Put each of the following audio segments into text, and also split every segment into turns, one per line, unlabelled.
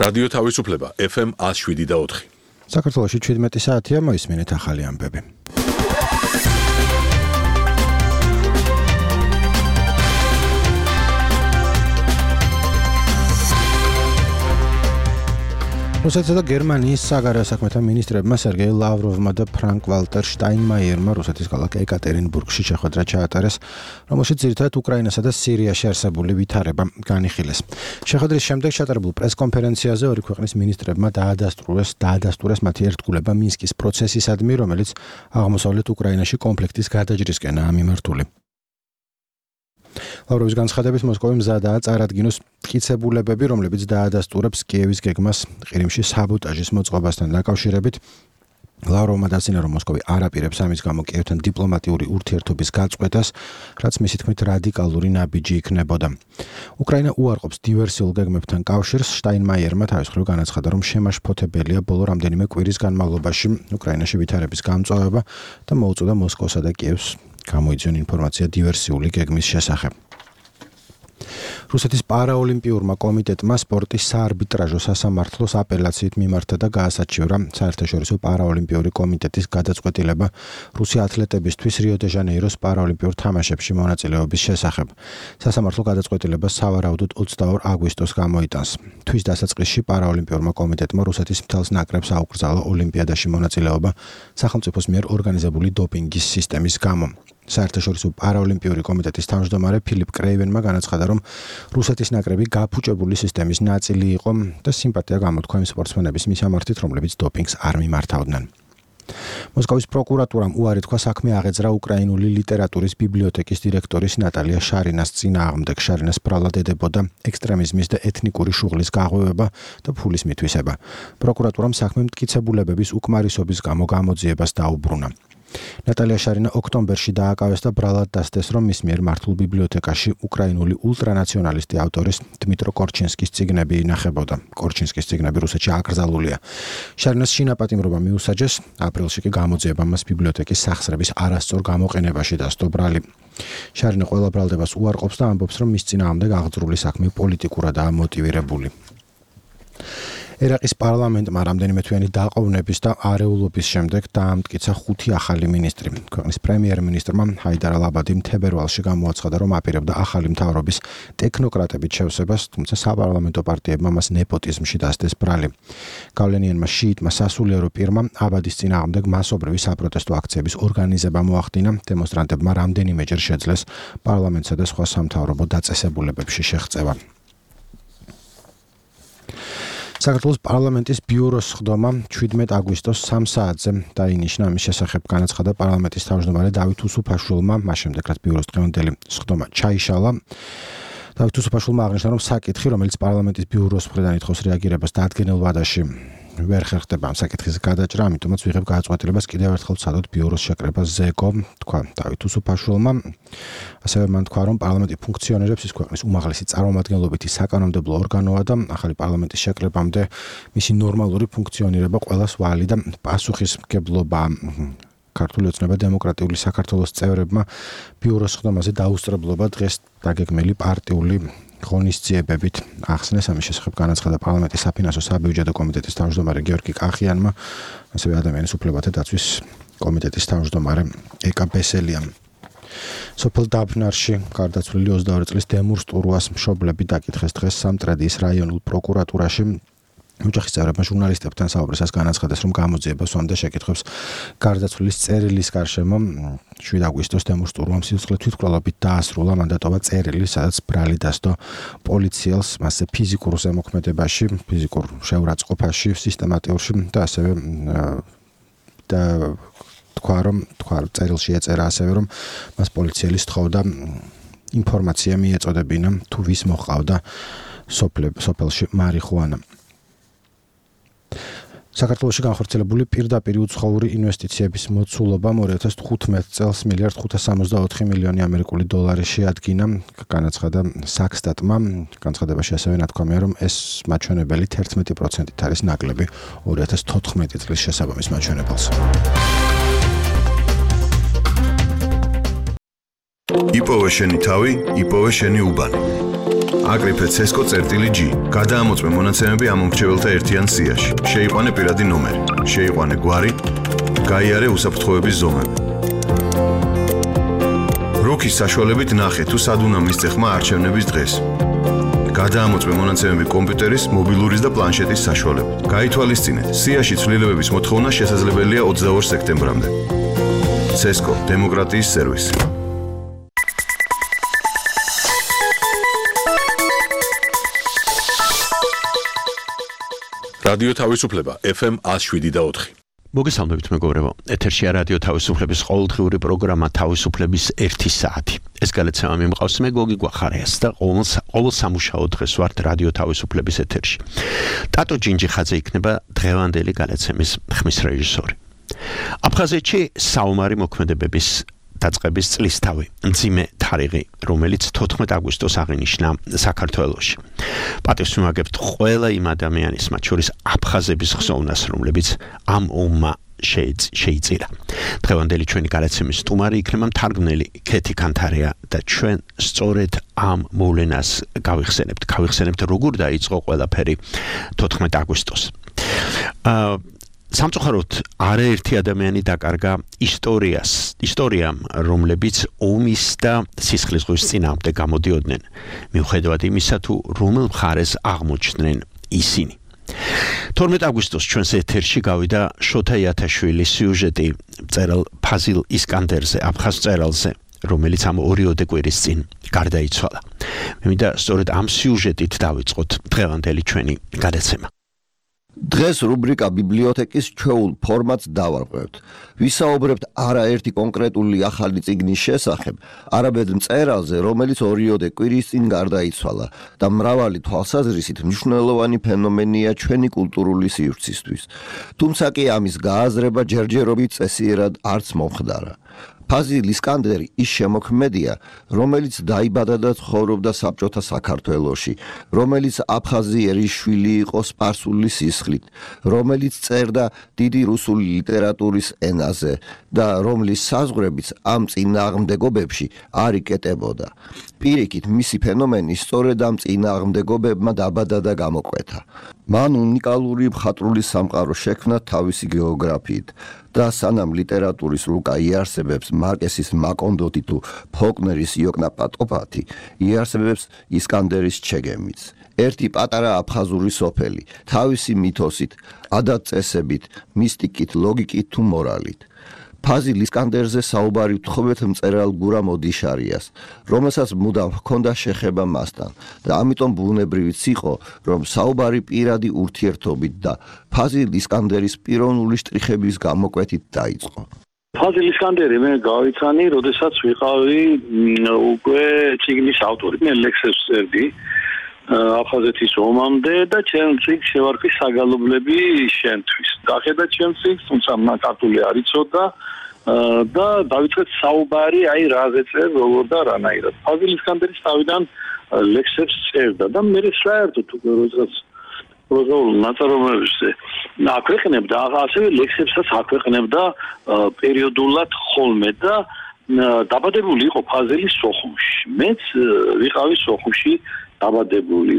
რადიო თავისუფლება FM 107.4.
საქართველოში 17 საათია, მოისმინეთ ახალი ამბები. რუსეთსა და გერმანიის საგარეო საქმეთა მინისტრებმა სერგეი ლავროვმა და ფრანკ ვალტერ შტაინმაიერმა რუსეთის ქალაქ ეკატერინბურგში შეხვედრა ჩაატარეს, რომელშიც ძირითადად უკრაინასა და სირიაში არსებული ვითარება განიხილეს. შეხვედრის შემდეგ ჩატარებულ პრესკონფერენციაზე ორი ქვეყნის მინისტრებმა დაადასტურეს მათი ერთგულება მინსკის პროცესისადმი, რომელიც აღმოსავლეთ უკრაინაში კონფლიქტის გადაჭრისკენაა მიმართული. ლავროვის განცხადებით მოსკოვი მზადაა წარადგინოს მტკიცებულებები, რომლებიც დაადასტურებს კიევის გეგმას ყირიმში საბოტაჟის მოწყობასთან დაკავშირებით. ლავროვმა დასცინა, რომ მოსკოვი არ აპირებს ამის გამო კიევთან დიპლომატიური ურთიერთობის გაწყვეტას, რაც მისი თქმით რადიკალური ნაბიჯი იქნებოდა. უკრაინა უარყოფს დივერსიულ გეგმებთან კავშირს. შტაინმაიერმა თავის მხრივ განაცხადა, რომ შემაშფოთებელია ბოლო რამდენიმე კვირის განმავლობაში უკრაინაში ვითარების გამწვავება და მოუწოდა მოსკოვსა და კიევს გამოიძიონ ინფორმაცია დივერსიული გეგმის შესახებ. რუსეთის პარაოლიმპიურმა კომიტეტმა სპორტის საარბიტრაჟო სასამართლოს აპელაციით მიმართა და გაასაჩივრა საერთაშორისო პარაოლიმპიური კომიტეტის გადაწყვეტილება რუსი ათლეტებისთვის რიო-დე-ჟანეიროს პარაოლიმპიურ თამაშებში მონაწილეობის შესახებ. სასამართლო გადაწყვეტილებას სავარაუდოდ 22 აგვისტოს გამოიტანს. თვის დასაწყისში პარაოლიმპიურმა კომიტეტმა რუსეთის მთელს ნაკრებს აუკრძალა ოლიმპიადაში მონაწილეობა სახელმწიფოს მიერ ორგანიზებული დოპინგის სისტემის გამო. საერთაშორისო პარაოლიმპიური კომიტეტის თავმჯდომარე ფილიპ კრეივენმა განაცხადა, რომ რუსეთის ნაკრები გაფუჭებული სისტემის ნაწილი იყო და სიმპათია გამოთქვა იმ სპორტსმენების მისამართით, რომლებიც დოპინგს არ მიმართავდნენ. მოსკოვის პროკურატურამ უარი თქვა საქმე აღეძრა უკრაინული ლიტერატურის ბიბლიოთეკის დირექტორის ნატალია შარინას წინააღმდეგ. შარინას ბრალად ედებოდა ექსტრემიზმის და ეთნიკური შუღლის გაღვივება და ფულის მითვისება. პროკურატურამ საქმე მტკიცებულებების უკმარისობის გამო გამოძიებას დაუბრუნა. ნატალია შარინა ოქტომბერში დააკავეს და ბრალად დასდეს, რომ მის მიერ მართულ ბიბლიოთეკაში უკრაინული ულტრანაციონალისტი ავტორის დმიტრო კორჩინსკის წიგნები ინახებოდა. კორჩინსკის წიგნები რუსეთში აკრძალულია. შარინას შინაპატიმრობა მიუსაჯეს, აპრილში კი გამოძიება მას ბიბლიოთეკის სახსრების არასწორ გამოყენებაში დასდო ბრალი. შარინა ყველა ბრალდებას უარყოფს და ამბობს, რომ მის წინააღმდეგ აღძრული საქმე პოლიტიკურადაა მოტივირებული. ერაყის პარლამენტმა რამდენიმე თვიანი დაყოვნების და არეულობის შემდეგ დაამტკიცა 5 ახალი მინისტრი. ქვეყნის პრემიერ-მინისტრმა ჰაიდარ ალ-აბადიმ თებერვალში გამოაცხადა, რომ აპირებდა ახალი მთავრობის ტექნოკრატებით შევსებას, თუმცა საპარლამენტო პარტიებმა მას ნეპოტიზმში დასდეს ბრალი. გავლენიანმა შიიტმა სასულიერო პირმა აბადის წინააღმდეგ მასობრივი საპროტესტო აქციების ორგანიზება მოახდინა. დემონსტრანტებმა რამდენიმეჯერ შეძლეს პარლამენტსა და სხვა სამთავრობო დაწესებულებებში შეღწევა. საქართველოს პარლამენტის ბიუროს სხდომა 17 აგვისტოს 3 საათზე დაინიშნა. ამის შესახებ განაცხადა პარლამენტის თავმჯდომარე დავით უსუფაშვილმა, მას შემდეგ რაც ბიუროს დღევანდელი სხდომა ჩაიშალა. დავით უსუფაშვილმა აღნიშნა, რომ საკითხი, რომელიც პარლამენტის ბიუროს მხრიდან ითხოვს რეაგირებას დადგენილ ვადაში ვერ ხერხდება ამ საკითხის გადაჭრა, ამიტომაც ვიღებ გადაწყვეტილებას კიდევ ერთხელ ვცადოთ ბიუროს შეკრებას ზეკო, თქვა დავით უსუფაშვილმა. ასევე მან თქვა, რომ პარლამენტი ფუნქციონირებს ის ქვეყნის უმაღლესი წარმომადგენლობითი საკანონმდებლო ორგანოა და ახალი პარლამენტის შეკრებამდე მისი ნორმალური ფუნქციონირება ყველას ვალი და პასუხისმგებლობა ქართული ოცნება დემოკრატიული საქართველოს წევრებმა ბიუროს სხდომაზე დაუსწრებლობა დღეს დაგეგმილი პარტიული ღონისძიებებით ახსნეს. ამის შესახებ განაცხადა პარლამენტის საფინანსო საბიუჯეტო კომიტეტის თავმჯდომარე გიორგი კახიანმა, ასევე ადამიანის უფლებათა დაცვის კომიტეტის თავმჯდომარე ეკა ბესელიამ. სოფელ დაბნარში გარდაცვლილი 22 წლის დემურ სტურუას მშობლები დაკითხეს დღეს სამტრედიის რაიონულ პროკურატურაში. ოჯახის წევრებმა ჟურნალისტებთან საუბრისას განაცხადეს, რომ გამოძიება სვამდა შეკითხვებს გარდაცვლილის წერილის გარშემო. 7 აგვისტოს დემურ სტურუამ სიცოცხლე თვითმკვლელობით დაასრულა. მან დატოვა წერილი, სადაც ბრალი დასდო პოლიციელს მასზე ფიზიკურ ზემოქმედებაში, ფიზიკურ შეურაცხყოფაში, სისტემატიურში და ასევე თქვა წერილში ეწერა ასევე, რომ მას პოლიციელი სთხოვდა ინფორმაცია მიეწოდებინა, თუ ვის მოჰყავდა სოფელში მარიხუანა. საქართველოში განხორციელებული პირდაპირ უცხოური ინვესტიციების მოცულობამ 2015 წელს $1.564 მილიარდი შეადგინა, განაცხადა საქსტატმა. განცხადებაში ასევე ნათქვამია, რომ ეს მაჩვენებელი 11%-ით არის ნაკლები 2014 წლის შესაბამის მაჩვენებელს.
იპოვე შენი თავი, იპოვე შენი უბანი. აკრიფე CESCO.G. გადაამოწმე მონაცემები ამომრჩეველთა ერთიან სიაში. შეიყვანე პირადი ნომერი, შეიყვანე გვარი, გაიარე უსაფრთხოების ზომები. როქის საშუალებით ნახე თუ სად უნდა მისცე ხმა არჩევნების დღეს. გადაამოწმე მონაცემები კომპიუტერის, მობილურის და პლანშეტის საშუალებით. გაითვალისწინეთ, სიაში ცვლილებების მოთხოვნა შესაძლებელია 22 სექტემბრამდე. CESCO დემოკრატიის სერვისი.
რადიო თავისუფლება FM 107.4.
მოგესალმებით მეგობრებო. ეთერშია რადიო თავისუფლების ყოველდღიური პროგრამა თავისუფლების 1 საათი. ეს გადაცემა მიმყავს მე გოგი გვახარიას და ყოველ სამუშაო დღეს ვართ რადიო თავისუფლების ეთერში. ტატო ჯინჯიხაძე იქნება დღევანდელი გადაცემის ხმის რეჟისორი. აფხაზეთში საომარი მოქმედებების დაწყების წლისთავი, მძიმე თარიღი, რომელიც 14 აგვისტოს აღინიშნა საქართველოში. პატივს ვიმაგებთ ყველა იმ ადამიანის, მათ შორის აფხაზების ხსოვნას, რომლებიც ამ ომმა შეიწირა. დღევანდელი ჩვენი გადაცემის სტუმარი იქნება მთარგმნელი ქეთი კანთარია და ჩვენ სწორედ ამ მოვლენას გავიხსენებთ, როგორ დაიწყო ყველაფერი 14 აგვისტოს. სამწუხაროდ არაერთი ადამიანი დაკარგა ისტორიამ, რომლებიც ომის და სისხლისღვრის წინააღმდეგ გამოდიოდნენ, მიუხედავად იმისა, თუ რომელ მხარეს აღმოჩნდნენ ისინი. 12 აგვისტოს ჩვენს ეთერში გავიდა შოთა იათაშვილის სიუჟეტი მწერალ ფაზილ ისკანდერზე, აფხაზ მწერალზე, რომელიც ამ 2 კვირის წინ გარდაიცვალა. მე მინდა სწორედ ამ სიუჟეტით დავიწყოთ დღევანდელი ჩვენი გადაცემა.
დღეს რუბრიკა ბიბლიოთეკის ჩვეულ ფორმატს დავარღვევთ. ვისაუბრებთ არაერთი კონკრეტული ახალი წიგნის შესახებ, არამედ მწერალზე, რომელიც 2 კვირის წინ გარდაიცვალა და მრავალი თვალსაზრისით მნიშვნელოვანი ფენომენია ჩვენი კულტურული სივრცისთვის. თუმცა კი ამის გააზრება ჯერჯერობით წესიერად არც მომხდარა. ფაზილ ისკანდერი ის შემოქმედია, რომელიც დაიბადა და ცხოვრობდა საბჭოთა საქართველოში, რომელიც აფხაზიერის შვილი იყო სპარსული სისხლით, რომელიც წერდა დიდი რუსული ლიტერატურის ენაზე და რომლის საზღვრებიც ამ წინააღმდეგობებში არ იკეტებოდა. პირიქით, მისი ფენომენი სწორედ ამ წინააღმდეგობებმა დაბადა და გამოკვეთა. მან უნიკალური მხატვრული სამყარო შექმნა თავისი გეოგრაფიით და სანამ ლიტერატურის რუკა იარსებებს მარკესის მაკონდოტი თუ ფოლკნერის იოკნაპატოფათი, იარსებებს ისკანდერის ჩეგემიც. ერთი პატარა აფხაზური სოფელი, თავისი მითოსით, ადათ-წესებით, მისტიკით, ლოგიკით თუ მორალით. ფაზილ ისკანდერზე საუბარი ვთხოვეთ მწერალ გურამ ოდიშარიას, რომელსაც მუდამ ჰქონდა შეხება მასთან და ამიტომ ბუნებრივიც იყო, რომ საუბარი პირადი ურთიერთობით და ფაზილ ისკანდერის პიროვნული შტრიხების გამოკვეთით დაიწყო.
ფაზილ ისკანდერი მე გავიცანი, როდესაც ვიყავი უკვე წიგნის ავტორი. მე ლექსებს წერდი აფხაზეთის ომამდე და ჩემ წიგნს შევარქვი საგალობლები შენთვის. გახედა ჩემ წიგნს, თუმცა ქართული არ იცოდა და დავიწყეთ საუბარი, რაზე წერ, როგორ და რანაირად. ფაზილ ისკანდერის თავიდან ლექსებს წერდა და მე საერთოდ როდესაც პროზაულ ნაწარმოებებზე აქვეყნებდა, ასევე ლექსებსაც აქვეყნებდა პერიოდულად ხოლმე და დაბადებული იყო ფაზილის სოხუმში. მეც ვიყავი სოხუმში დაბადებული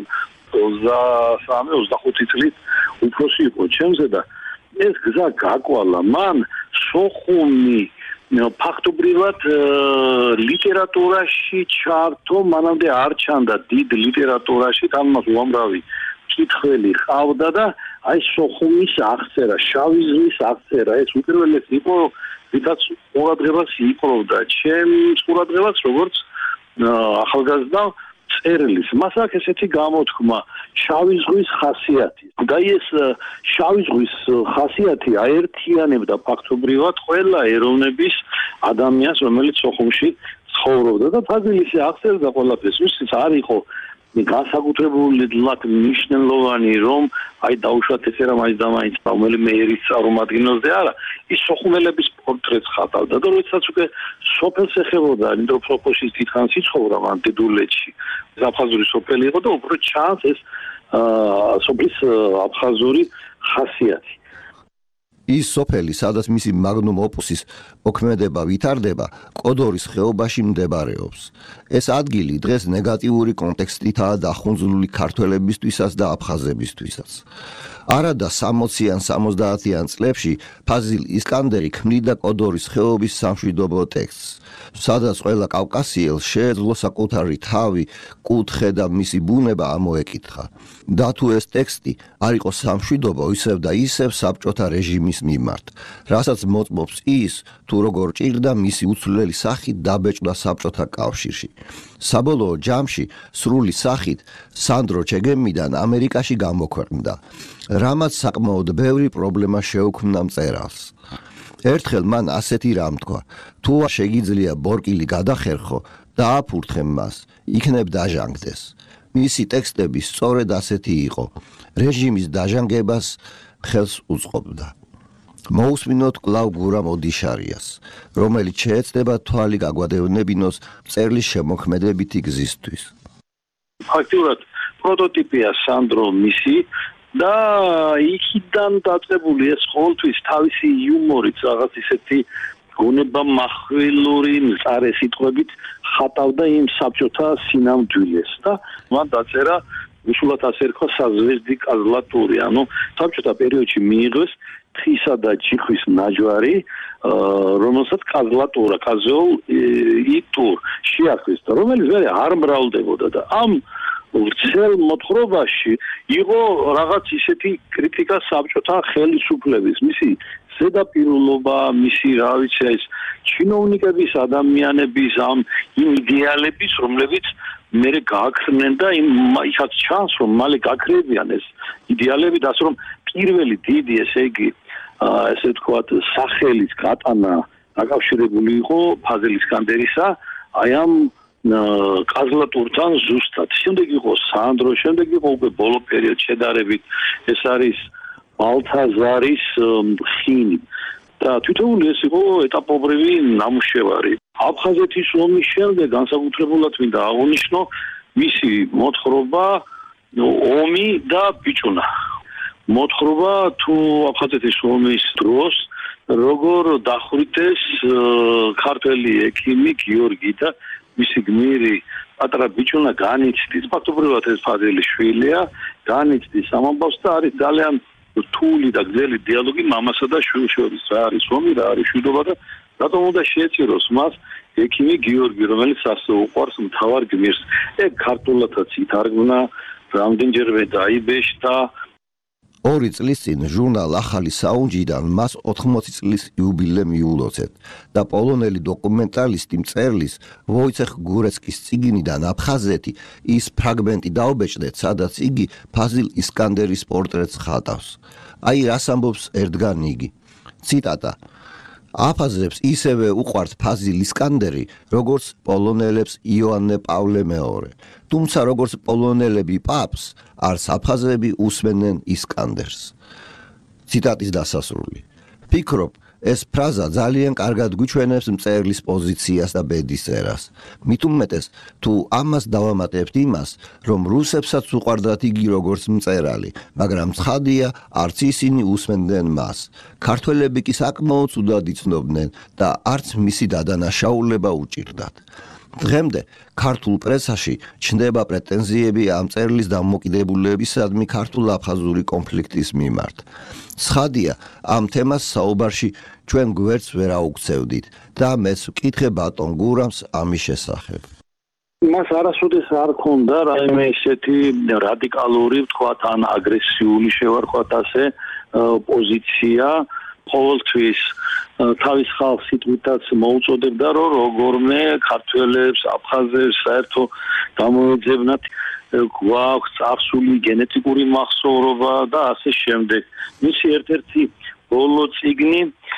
23-25 წლით უფროსი იყო ჩემზე და ეს გზა გაკვალა მან სოხუმი ფაქტობრივად ლიტერატურაში ჩართო, მანამდე არ ჩანდა დიდ ლიტერატურაში, თამამაც უამრავი კითხველი ყავდა და სოხუმის აღწერა, შავი ზღვის აღწერა, ეს უპირველეს იყო, ვიდაც ყურადღებას იპყრობდა ჩემს ყურადღებას, როგორც ახალგაზრდა წერლის. მას აქვს ესეთი გამოთქმა, შავი ზღვის ხასიათი. და ეს შავი ზღვის ხასიათი აერთიანებდა ფაქტობრივად ყველა ეროვნების ადამიანს, რომელიც სოხუმში ცხოვრობდა და ფაზილისი აღწერდა ყველაფერს. ისიც არ იყო განსაკუთრებულად მნიშვნელოვანი, რომ დაუშვათ ესე რა მაინც და მაინც რომელიმე ერის წარმომადგენელზე არა, ის სოხუმელების პორტრეტს ხატავდა და როდესაც უკვე სოფელს ეხებოდა, იმიტომ რომ სოფელში დიდხანს იცხოვრა მან დედულეთში. აფხაზური სოფელი იყო და უფრო ჩანს ეს სოფლის აფხაზური ხასიათი.
ის სოფელი, სადაც მისი მაგნუმ ოპუსის ოქმედება ვითარდება კოდორის ხეობაში მდებარეობს. ეს ადგილი დღეს ნეგატიური კონტექსტითაა დახუნძლული ქართველებისთვისაც და აფხაზებისთვისაც. არადა 60-იან 70-იან წლებში ფაზილ ისკანდერი ქმნიდა კოდორის ხეობის სამშვიდობო ტექსტს, სადაც ყველა კავკასიელს შეეძლო საკუთარი თავი, კუთხე და მისი ბუნება ამოეკითხა. და თუ ეს ტექსტი არ იყო სამშვიდობო, ისევ და ისევ საბჭოთა რეჟიმის მიმართ, რასაც მოწმობს ის, თუ როგორ ჭირდა მისი უცვლელი სახით დაბეჭდა საბჭოთა კავშირში. საბოლოო ჯამში სრული სახით სანდრო ჩეგემიდან ამერიკაში გამოქვეყნდა, რამაც საკმაოდ ბევრი პრობლემა შეუქმნა მწერალს. ერთხელ მან ასეთი რამ თქვა: თუ შეგიძლია ბორკილი გადახერხო და აფურთხე მას, იქნებ დაჟანგდეს. მისი ტექსტები სწორედ ასეთი იყო, რეჟიმის დაჟანგებას ხელს უწყობდა. მოусმინოთ კлау გურამ ოდიშარიას, რომელიც შეეცდება თვალი გაგვადევნებინოს მწერლის შემოქმედებითი გზისთვის.
ფაქტიურად პროტოტიპია სანდრო მისი და იქიდან დაწყებული ეს ყოველთვის თავისი იუმორით რაღაც ისეთი გონება מחვილური მწარე სიტყვებით ხატავდა იმ საბჭოთა სინამდვილეს და მან დაწერა უშუალოდ ასე ერქვა საზვერდი კაზლატური, ანუ საბჭოთა პერიოდში მიიღეს თხისა და ჯიხვის ნაჯვარი, რომელსაც კაზლატურა, კაზოლ იტურ შეარქვეს და რომელიც ვერ არ მრავლდებოდა და ამ ვრცელ მოთხრობაში იყო რაღაც ისეთი კრიტიკა საბჭოთა ხელისუფლების, მისი ზედაპირულობა, მისი რა ვიცი ეს ჩინოვნიკების, ადამიანების ამ იმ იდეალების, რომლებიც მერე გააქრნენ და იქაც ჩანს, რომ მალე გაქრებიან ეს იდეალები და ასე რომ პირველი დიდი ესე იგი ესე ვთქვათ სახელის გატანა დაკავშირებული იყო ფაზილ ისკანდერისა აი ამ კაზლატურთან ზუსტად. შემდეგ იყო სანდრო, შემდეგ იყო უკვე ბოლო პერიოდში შედარებით ეს არის ბალთაზარის ხინი და თვითონ ეს იყო ეტაპობრივი ნამუშევარი. აფხაზეთის ომის შემდეგ განსაკუთრებულად მინდა აღნიშნო მისი მოთხრობა ომი და ბიჭუნა. მოთხრობა თუ აფხაზეთის ომის დროს როგორ დახვრიტეს ქართველი ექიმი გიორგი და მისი გმირი პატრა ბიჭუნა განიცდის, ფაქტობრივად ეს ფაზილის შვილია, განიცდის ამ ამბავს და არის ძალიან რთული და გრძელი დიალოგი მამასა და შვილს შორის, რა არის ომი, რა არის მშვიდობა და რატომ უნდა შეეწიროს მას ექიმი გიორგი, რომელიც ასე უყვარს მთავარ გმირს. ეგ ქართულადაც ითარგმნა, რამდენჯერმე დაიბეჭდა.
2 წლის წინ ჟურნალ ახალი საუნჯიდან მას 80 წლის იუბილე მიულოცეთ და პოლონელი დოკუმენტალისტი მწერლის ვოიცეხ გურეცკის წიგნიდან აფხაზეთი ის ფრაგმენტი დაობეჭდეთ, სადაც იგი ფაზილ ისკანდერის პორტრეტს ხატავს. აი რას ამბობს ერთგან იგი. ციტატა: აფხაზებს ისევე უყვართ ფაზილ ისკანდერი, როგორც პოლონელებს იოანე პავლე მეორე. თუმცა როგორც პოლონელები პაპს, არც აფხაზები უსმენენ ისკანდერს. ციტატის დასასრული. ფიქრობ, ეს ფრაზა ძალიან კარგად გვიჩვენებს მწერლის პოზიციას და ბედისწერას. მით უმეტეს, თუ ამას დავამატებთ იმას, რომ რუსებსაც უყვარდათ იგი როგორც მწერალი, მაგრამ ცხადია, არც ისინი უსმენდნენ მას. ქართველები კი საკმაოდ ცუდად იცნობდნენ და არც მისი დადანაშაულება უჭირდათ. დღემდე ქართულ პრესაში ჩნდება პრეტენზიები ამ მწერლის დამოკიდებულებისადმი ქართულ-აფხაზური კონფლიქტის მიმართ. ცხადია, ამ თემას საუბარში ჩვენ გვერდს ვერ აუქცევდით და მეც ვკითხე ბატონ გურამს ამის შესახებ.
მას არასოდეს არ ქონდა რაიმე ისეთი რადიკალური, ვთქვათ, ან აგრესიული შევარქვათ ასე პოზიცია, ყოველთვის თავის ხალხს სიტყვითაც მოუწოდებდა, რომ როგორმე ქართველებს, აფხაზებს საერთო გამოეძებნათ, გვაქვს წარსული გენეტიკური მახსოვრობა და ასე შემდეგ. მისი ერთ-ერთი ბოლო წიგნი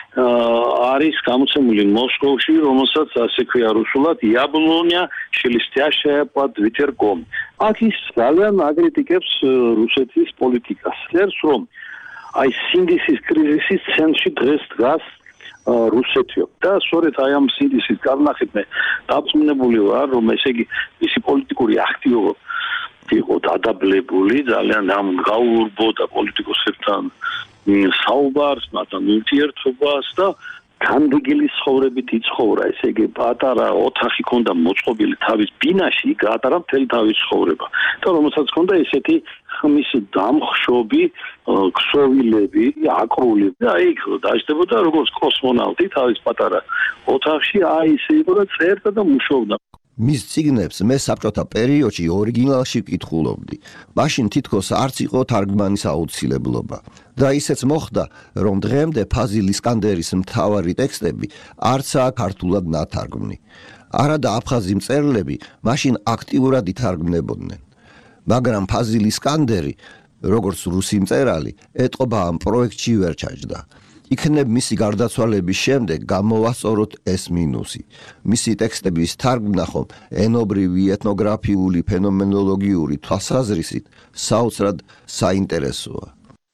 არის გამოცემული მოსკოვში, რომელსაც ასე ქვია რუსულად იაბლონია შელისტიაშია под ветерком. აქ ის ძალიან აკრიტიკებს რუსეთის პოლიტიკას. წერს, რომ აი სინდისის კრიზისის ცენტრში დღეს დგას რუსეთიო და სწორედ აი ამ სინდისის გარნახით მე დაწუნებული ვარ, რომ ესე იგი მისი პოლიტიკური აქტივობა იყო დადაბლებული, ძალიან ამ გაურბოდა პოლიტიკოსებთან საუბარს, მათთან ურთიერთობას და განდეგილი ცხოვრებით იცხოვრა, ესე იგი პატარა ოთახი ქონდა მოწყობილი თავის ბინაში, გაატარა მთელი თავის ცხოვრება. და რომელსაც ქონდა ესეთი ხმის დამხშობი, ქსოვილები, აკრული და იქ დაждდებოდა როგორც კოსმონავტი თავის პატარა ოთახში, ისე იყო და წერდა და მუშაობდა.
მის წიგნებს მე საბჭოთა პერიოდში ორიგინალში ვკითხულობდი. მაშინ თითქოს არც იყო თარგმანის აუცილებლობა. და ისეც მოხდა, რომ დღემდე ფაზილ ისკანდერის მთავარი ტექსტები არცაა ქართულად ნათარგმნი. არადა აფხაზი მწერლები მაშინ აქტიურად ითარგმნებოდნენ. მაგრამ ფაზილ ისკანდერი, როგორც რუსი მწერალი, ეტყობა ამ პროექტში ვერ ჩაჯდა. იქნებ მისი გარდაცვალების შემდეგ გამოვასწოროთ ეს მინუსი. მისი ტექსტების თარგმნა ხომ ენობრივი, ეთნოგრაფიული, ფენომენოლოგიური თვალსაზრისით საოცრად საინტერესოა.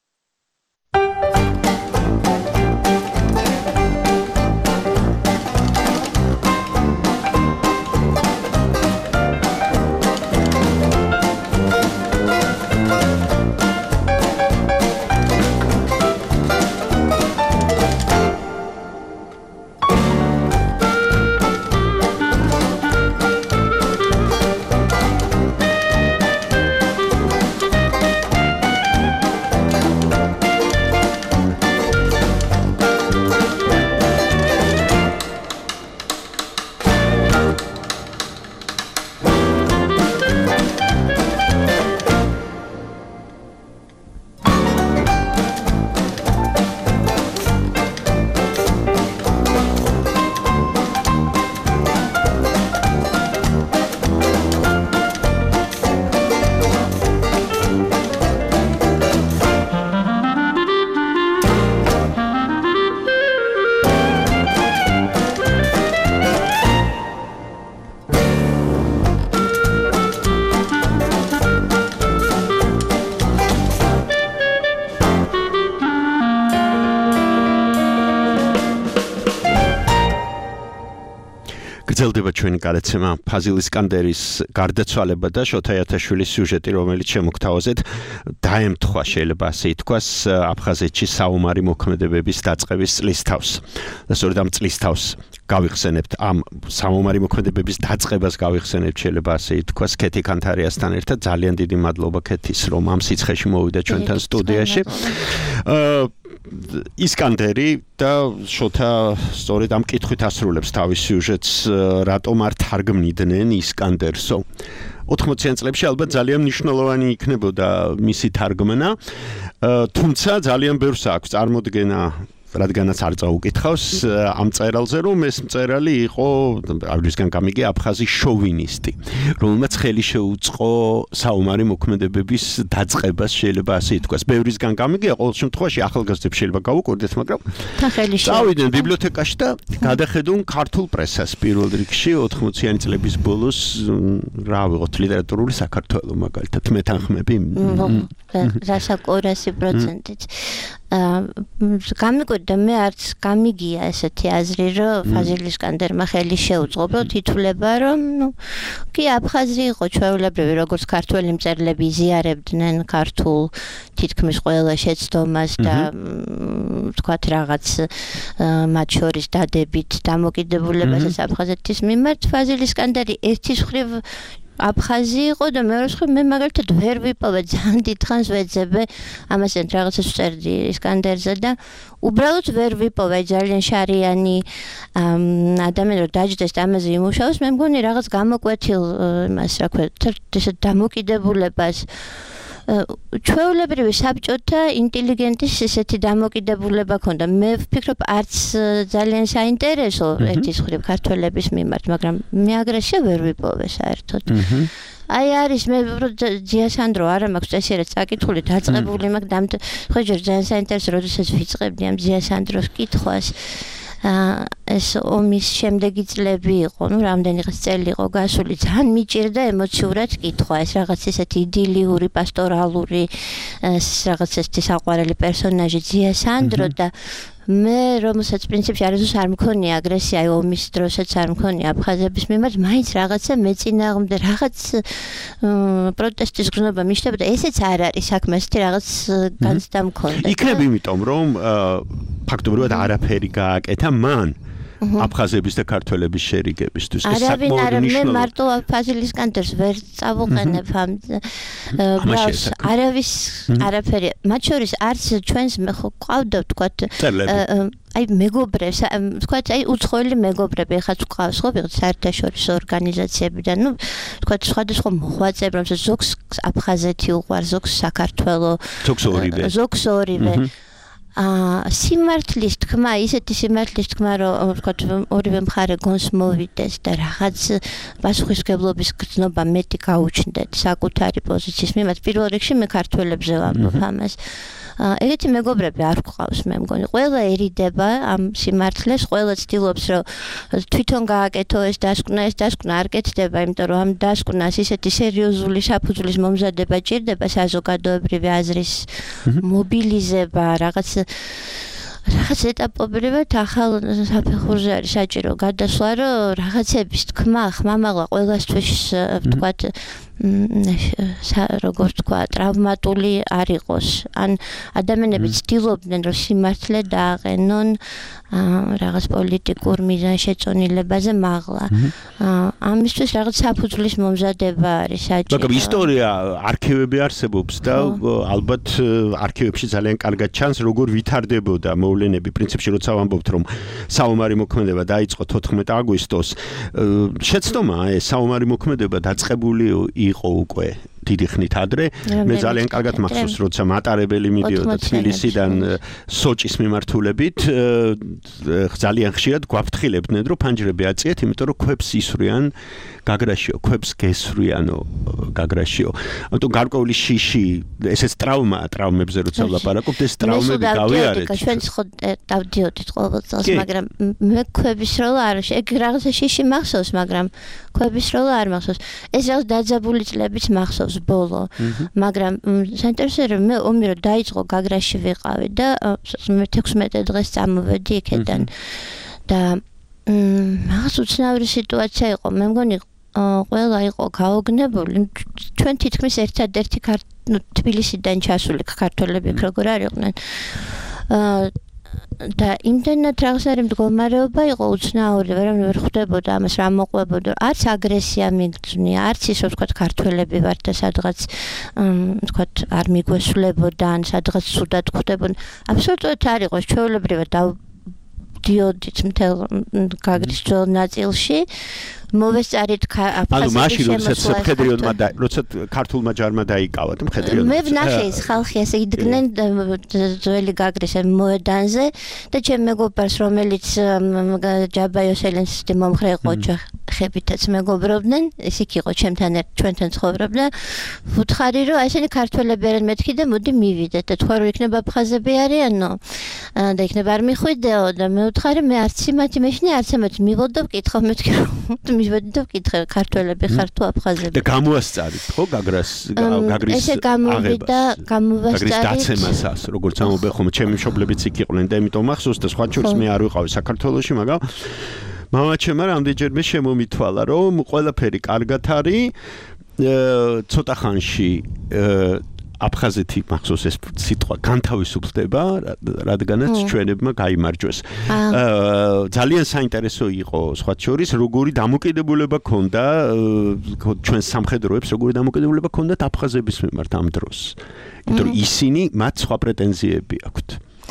გრძელდება ჩვენი გადაცემა ფაზილ ისკანდერის გარდაცვალება და შოთა იათაშვილის სიუჟეტი, რომელიც შემოგთავაზეთ, დაემთხვა, შეიძლება ასე ითქვას, აფხაზეთში საომარი მოქმედებების დაწყების წლისთავს. და სწორედ ამ წლისთავს გავიხსენებთ, ამ საომარი მოქმედებების დაწყებას გავიხსენებთ, შეიძლება ასე ითქვას, კეთი კანთარიასთან ერთად. ძალიან დიდი მადლობა კეთის, რომ ამ სიცხეში მოვიდა ჩვენთან სტუდიაში. ისკანდერი და შოთა სწორედ ამ კითხვით ასრულებს თავის სიუჟეტს, რატომ არ თარგმნიდნენ ისკანდერსო. 80-იან წლებში ალბათ ძალიან მნიშვნელოვანი იქნებოდა მისი თარგმნა, თუმცა ძალიან ბევრს აქვს წარმოდგენა, რადგანაც არ წაუკითხავს ამ წერალზე, რომ ეს მწერალი იყო, აბრისგან გამიგე, აფხაზი შოვინისტი, რომელმაც ხელი შეუწყო საომარი მოქმედებების დაწყებას, შეიძლება ასე ითქვას. ბევრისგან გამიგე, ყოველ შემთხვევაში ახალგაზრდებს შეიძლება გაუკვირდეთ, მაგრამ წავიდნენ ბიბლიოთეკაში და გადახედონ ქართულ პრესას პირველ რიგში 80-იანი წლების ბოლოს, რა ვიღოთ, ლიტერატურული საქართველო მაგალითად, მეთანხმები.
რასაკურასი პროცენტით. გამიკვირდა მე არც გამიგია ესეთი აზრი, რომ ფაზილ ისკანდერმა ხელი შეუწყო, თითულება, რომ კი აფხაზი იყო ჩვეულებრივი, როგორც ქართველი მწერლები იზიარებდნენ ქართულ თითქმის ყველა შეცდომას და თქვათ რაღაც მათ შორის დადებით დამოკიდებულებასაც აფხაზეთის მიმართ. ფაზილ ისკანდერი ერთის მხრივ აფხაზი იყო და მეორეს მხრივ მე მაგალითად ვერ ვიპოვე, ძალიან დიდხანს ვეძებე ამასთან რაღაცას ვწერდი ისკანდერზე და უბრალოდ ვერ ვიპოვე ძალიან შარიანი ადამიანი რომ დაჯდეს და ამაზე იმუშაოს. მე მგონი რაღაც გამოკვეთილ იმას რა ქვია, ესეთ დამოკიდებულებას ჩვეულებრივი საბჭოთა ინტელიგენტის ესეთი დამოკიდებულება ქონდა. მე ვფიქრობ არც ძალიან საინტერესო ერთის მხრივ ქართველების მიმართ, მაგრამ მე აგრესია ვერ ვიპოვე საერთოდ. აი არის მე ძიასანდრო არა მაქვს წესიერად წაკითხული, დაწყებული მაქვს, ხოჯერ ძალიან საინტერესო, როდესაც ვიწყებდი ამ ძიასანდროს კითხვას. ეს ომის შემდეგი წლები იყო, რამდენი წელი იყო გასული, ძალიან მიჭირდა ემოციურად კითხვა, ეს რაღაც ესეთი იდილიური, პასტორალური, ეს რაღაც ესეთი საყვარელი პერსონაჟი ძია სანდრო და მე რომელსაც პრინციპში არასდროს არ მქონია აგრესია, ომის დროსაც არ მქონია აფხაზების მიმართ, მაინც რაღაცა მეწინააღმდე რაღაც პროტესტის გრძნობა მიშლება და ესეც არ არის საქმე, ესეთი რაღაც განცდა მქონდა.
იქნება იმიტომ, რომ ფაქტობრივად არაფერი გააკეთა მან აფხაზების და ქართველების შერიგებისთვის. ეს საკმაოდ მნიშვნელოვანია.
მე მარტო ფაზილის კანტერს ვერ წავუყენებ ამ არავის არაფერი. მათ შორის არც ჩვენს ყავდა ვთქვათ აი მეგობრებს, ვთქვათ, აი უცხოელი მეგობრები ხაც ყავს ხო ვიღაც საერთაშორისო ორგანიზაციებიდან, ვთქვათ, სხვადასხვა მოღვაწეები, რომელსაც ზოგს აფხაზეთი უყვარს, ზოგს საქართველო, ზოგს ორივე. სიმართლის თქმა, ისეთი სიმართლის თქმა, რომ ვთქვათ, ორივე მხარე გონს მოვიდეს და რაღაც პასუხისმგებლობის გრძნობა მეტი გაუჩნდეთ საკუთარი პოზიციის მიმართ. პირველ რიგში მე ქართველებზე ვამბობ ამას. ეგეთი მეგობრები არ გვყავს, მე მგონი. ყველა ერიდება ამ სიმართლეს, ყველა ცდილობს, რომ თვითონ გააკეთო ეს დასკვნა არ კეთდება, იმიტომ რომ ამ დასკვნას ისეთი სერიოზული საფუძვლის მომზადება ჭირდება, საზოგადოებრივი აზრის მობილიზება, რაღაც ეტაპობრივად ახალ საფეხურზე არის საჭირო გადასვლა, რომ რაღაცების თქმა, ხმამაღლა ყველასთვის ვთქვათ როგორც თქვა, ტრავმატული არ იყოს. ან ადამიანები ცდილობდნენ, რომ სიმართლე დააყენონ რაღაც პოლიტიკურ მიზანშეწონილებაზე მაღლა. ამისთვის რაღაც საფუძვლის მომზადება არის საჭირო.
მაგრამ ისტორია არქივები არსებობს და ალბათ არქივებში ძალიან კარგად ჩანს, როგორ ვითარდებოდა მოვლენები. პრინციპში როცა ვამბობთ, რომ საომარი მოქმედება დაიწყო 14 აგვისტოს, შეცდომაა ეს საომარი მოქმედება დაწყებული იყო უკვე დიდი ხნით ადრე. მე ძალიან კარგად მახსოვს, როცა მატარებელი მიდიოდა თბილისიდან სოჭის მიმართულებით, ძალიან ხშირად გვაფრთხილებდნენ, რომ ფანჯრები აწიეთ, იმიტომ რომ ქვებს ისვრიან გაგრაშიო, ქვებს გესვრიანო გაგრაშიო. ამიტომ გარკვეული შიში, ესეც ტრავმებზე როცა ვლაპარაკობთ, ეს ტრავმები გავიარეთ.
ჩვენ ხო დავდიოდით ყოველ წელს, მაგრამ მე ქვების როლა არ არის. ეგ რაღაცა შიში მახსოვს, მაგრამ ქვების როლა არ მახსოვს. ეს რაღაც დაძაბული წლებიც მახსოვს ბოლო. მაგრამ საინტერესოა, მე ომი რო დაიწყო, გაგრაში ვიყავი და მე 16 დღეს წამოვედი იქიდან. და რაღაც უცნაური სიტუაცია იყო. მე მგონი ყველა იყო გაოგნებული. ჩვენ თითქმის ერთადერთი თბილისიდან ჩასული ქართველები როგორ არიყვნენ. და იმდენად რაღაცნაირი მდგომარეობა იყო უცნაური, ვერ ხვდებოდა ამას რა მოყვებოდა. არც აგრესია მიგრძნია, არც ის ვთქვათ ქართველები ვართ და სადღაც ვთქვათ არ მიგვესვლებოდა ან სადღაც სუდად ხვდებოდა. აბსოლუტურად არ იყო, ჩვეულებრივად დავდიოდით მთელ გაგრის ძველ ნაწილში. მოვესწარით აფხაზეთის
შემოსვლას. როცა ქართულმა ჯარმა დაიკავათ მხედრიოდმა.
მე ვნახე ეს ხალხი ასე იდგნენ ძველი გაგრის მოედანზე და ჩემ მეგობარს, რომელიც ჯაბაიოსელენს მომხრე იყო ხებითაც მეგობრობდნენ, ეს იქ იყო ჩვენთან ცხოვრობდა. ვუთხარი, რომ ესენი ქართველები არიან მეთქი და მოდი მივიდეთ და თქვა, რომ იქნება აფხაზები არიანო და იქნება არ მიხვიდეო და მე ვუთხარი, მე არც იმათი მეშინი, არც ამათი მივოდო ვკითხავ მეთქი მივედი და ვკითხე ქართველები ხარ თუ აფხაზები.
და გამოასწარით ხო გაგრის
ესე გამოვიდა, გამოვასწარით.
გაგრის დაცემასაც, როგორც ამობე ხომ ჩემი მშობლებიც იქ იყვნენ და იმიტომ მახსოვს და სხვა შორის მე არ ვიყავი საქართველოში, მაგრამ მამაჩემმა რამდენჯერმე შემომითვალა, რომ ყველაფერი კარგად არის, ცოტა ხანში აფხაზეთი მახსოვს ეს სიტყვა განთავისუფლდება, რადგანაც ჩვენებმა გაიმარჯვეს. ძალიან საინტერესო იყო სხვა შორის, როგორი დამოკიდებულება ჰქონდა ჩვენ სამხედროებს, როგორი დამოკიდებულება ჰქონდათ აფხაზების მიმართ ამ დროს. იმიტომ რომ ისინი მათ სხვა პრეტენზიები აქვთ.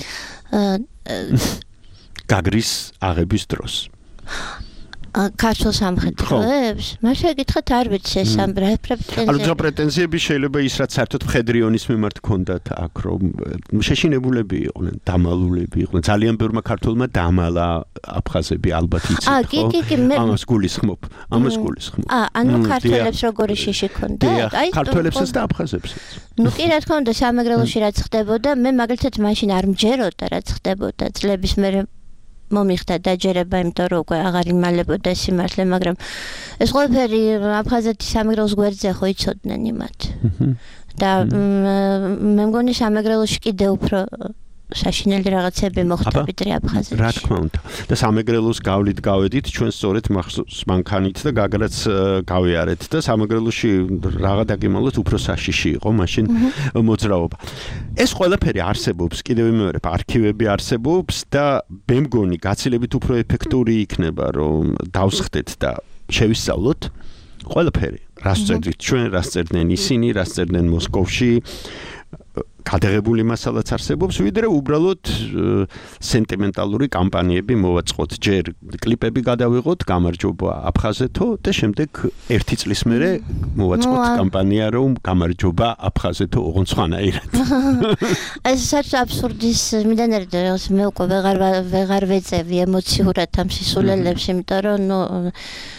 გაგრის აღების დროს.
ქართულ სამხედროებს? მას შეგითხათ, არ ვიცი ეს ამ პრეტენზიები.
ანუ პრეტენზიები შეიძლება ის რაც საერთოდ მხედრიონის მიმართ ჰქონდათ აქ, რომ შეშინებულები იყვნენ, დამალულები იყვნენ. ძალიან ბევრმა ქართულმა დამალა აფხაზები ალბათ იცით, ხო? ამას გულისხმობ.
ანუ ქართველებს როგორი შიში ჰქონდათ?
აი ქართველებსაც და აფხაზებსაც.
ნუ კი რა თქმა უნდა, სამეგრელოში რაც ხდებოდა, მე მაგალითად მაშინ არ მჯეროდა რაც ხდებოდა წლების მერე მომიხდა დაჯერება, იმიტომ რომ უკვე აღარ იმალებოდა სიმართლე, მაგრამ ეს ყველაფერი აფხაზეთის სამეგრელოს გვერდზე ხო იცოდნენ იმათ. და მე მგონი სამეგრელოში კიდე უფრო საშინელი რაღაცები მოხდა ვიდრე აფხაზეთში.
რა თქმა უნდა. და სამეგრელოს გავლით გავედით, ჩვენ სწორედ მახსოვს მანქანით და გაგრაც გავიარეთ და სამეგრელოში რაღა დაგიმალოთ უფრო საშიში იყო მაშინ მოძრაობა. ეს ყველაფერი არსებობს, კიდევ ვიმეორებ, არქივები არსებობს და მე მგონი გაცილებით უფრო ეფექტური იქნება, რომ დავსხდეთ და შევისწავლოთ ყველაფერი. რას წერდით ჩვენ, რას წერდნენ ისინი, რას წერდნენ მოსკოვში. გადაღებული მასალაც არსებობს, ვიდრე უბრალოდ სენტიმენტალური კამპანიები მოვაწყოთ. ჯერ კლიპები გადავიღოთ, გამარჯობა აფხაზეთო და შემდეგ ერთი წლის მერე მოვაწყოთ კამპანია, რომ გამარჯობა აფხაზეთო ოღონდ სხვანაირად.
ეს საერთოდ აბსურდის მიდანერი და მე უკვე ვეღარ ვეწევი ემოციურად ამ სისულელებს, იმიტომ რომ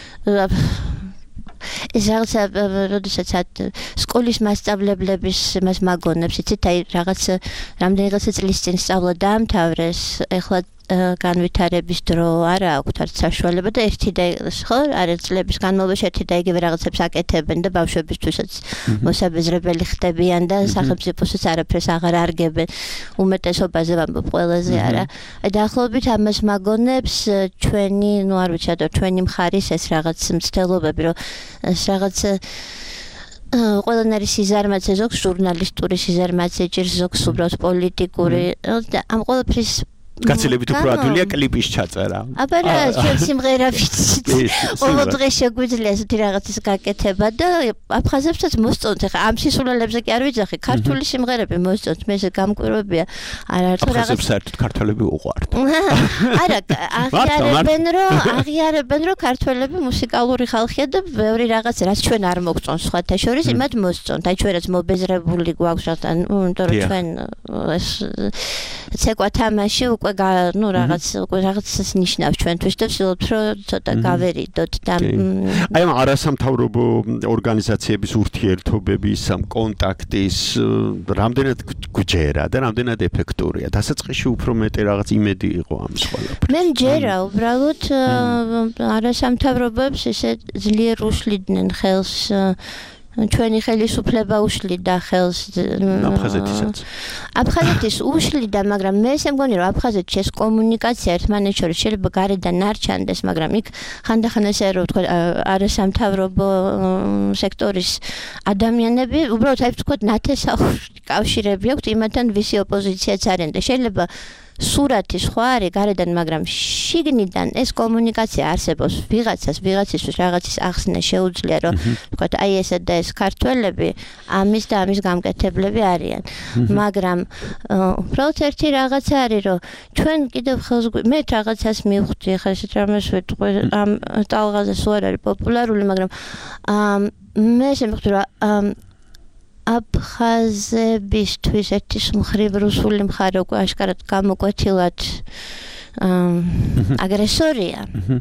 ეს რაღაცა როდესაც სკოლის მასწავლებლების მას მაგონებს იცით აი რამდენიღაც წლის წინ სწავლა დაამთავრეს ეხლა განვითარების დრო არა აქვთ არც საშუალება და ერთი და ხო არა წლების განმავლობაში ერთი და იგივე რაღაცებს აკეთებენ და ბავშვებისთვისაც მოსაბეზრებელი ხდებიან და სახელმწიფოსაც არაფერს აღარ არგებენ უმეტესობაზე ვამბობ ყველაზე არა აი დაახლოებით ამას მაგონებს ჩვენი ნუ არ ვიცი და ჩვენი მხარის ეს რაღაც მცდელობები რომ ეს რაღაც ყველანაირი სიზარმაცე ზოგს ჟურნალისტური სიზარმაცე ჭირს ზოგს უბრალოდ პოლიტიკური და ამ ყველაფრის
გაცილებით უფრო ადვილია კლიპის ჩაწერა.
აბა რა, ჩვენ სიმღერა ვიცით. ყოველ დღეს შეგვიძლია ესეთი რაღაცის გაკეთება და აფხაზებსაც მოსწონთ. ახლა ამ სისულელებზე კი არ ვიძახი, ქართული სიმღერები მოსწონთ. მე ესე გამკვირვებია. არაერთო რაღაც
აფხაზებს საერთოდ ქართველები უყვართ.
არა, აღიარებენ რომ ქართველები მუსიკალური ხალხია და ბევრი რაღაც რაც ჩვენ არ მოგწონს სხვათა შორის, იმათ მოსწონთ. აი ჩვენაც მობეზრებული გვაქვს რა, იმიტომ რომ ჩვენ ეს ცეკვა თამაში უკვე ნუ რაღაცას ნიშნავს ჩვენთვის და ვცდილობთ რომ ცოტა გავერიდოთ და
აი ამ არასამთავრობო ორგანიზაციების ურთიერთობების ამ კონტაქტის რამდენად გვჯერა და რამდენად ეფექტურია დასაწყისში უფრო მეტი რაღაც იმედი იყო ამის ყველაფრის
მე მჯერა უბრალოდ არასამთავრობოებს ესე ძლიერ უშლიდნენ ხელს ჩვენი ხელისუფლება უშლიდა ხელს აფხაზეთის უშლიდა მაგრამ მე ესე მგონი რომ აფხაზეთში ეს კომუნიკაცია ერთმანეთს შორის შეიძლება გარედან არ ჩანდეს მაგრამ იქ ხანდახან ესე რომ თქვა არასამთავრობო სექტორის ადამიანები უბრალოდ აი ვთქვათ ნათესაური კავშირები აქვთ იმათთან ვისი ოპოზიციაც არიან და შეიძლება სურათი სხვა არის გარედან მაგრამ შიგნიდან ეს კომუნიკაცია არსებობს ვიღაცისთვის რაღაცის ახსნა შეუძლია რომ ვთქვათ აი ესე და ეს ქართველები ამის და ამის გამკეთებლები არიან მაგრამ უბრალოდ ერთი რაღაცა არის რომ ჩვენ კიდევ ხელს მე რაღაცას მივხვდი ახლა ესეთ რამეს ვეთქვი ამ ტალღაზე სულ არ არის პოპულარული მაგრამ მე შემხვდი რომ აფხაზებისთვის ერთის მხრივ რუსული მხარე უკვე აშკარად გამოკვეთილად აგრესორია.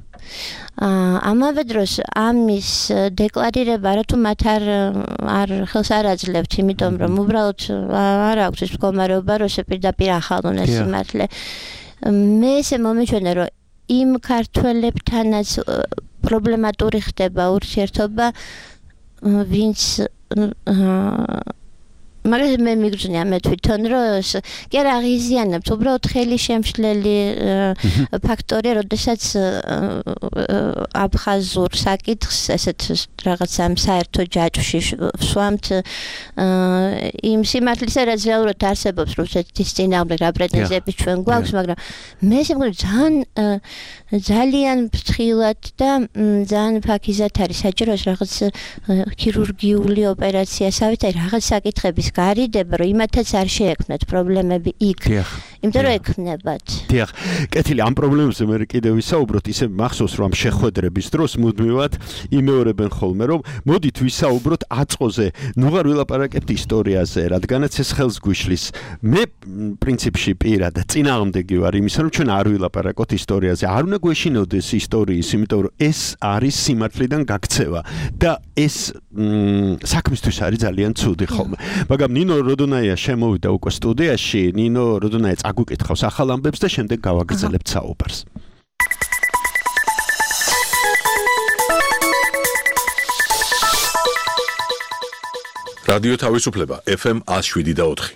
ამავე დროს ამის დეკლარირება რატომ მათ არ ხელს არ აძლევთ, იმიტომ რომ უბრალოდ არ აქვს ეს მდგომარეობა, რომ პირდაპირ ახალონ ეს სიმართლე. მე ესე მომიჩვენა, რომ იმ ქართველებთანაც პრობლემატური ხდება ურთიერთობა, ვინც მაგრამ მე მიგრძნია მე თვითონ რომ კი არა აღიზიანებთ უბრალოდ ხელი შემშლელი ფაქტორია როდესაც აფხაზურ საკითხს ესეთ რაღაცა საერთო ჯაჭვში ვსვამთ იმ სიმართლისა რაც რეალურად არსებობს რუსეთის წინააღმდეგ რა პრეტენზიები ჩვენ გვაქვს მაგრამ მე შემდგომი ძალიან ფრთხილად და ძალიან ფაქიზად არის საჭირო რაღაც ქირურგიული ოპერაციასავით აი რაღაც საკითხების გარიდება რომ იმათაც არ შეექმნათ პრობლემები იქ იმიტომ რომ ექმნებათ
დიახ კეთილი ამ პრობლემებზე მე კიდევ ვისაუბროთ ისე მახსოვს რომ შეხვედრების დროს მუდმივად იმეორებენ ხოლმე რომ მოდით ვისაუბროთ აწყოზე ნუ ვარ ვილაპარაკებთ ისტორიაზე რადგანაც ეს ხელს გვიშლის მე პრინციპში პირადად წინააღმდეგი ვარ იმისა რომ ჩვენ არ ვილაპარაკოთ ისტორიაზე არ უნდა გვეშინოდეს ისტორიის იმიტომ რომ ეს არის სიმართლიდან გაქცევა და ეს საქმისთვის არის ძალიან ცუდი ხოლმე მაგრამ ნინო როდონაია შემოვიდა უკვე სტუდიაში ნინო როდონაია დაგვიკითხავს ახალ ამბებს და შემდეგ გავაგრძელებთ საუბარს.
რადიო თავისუფლება FM 107.4.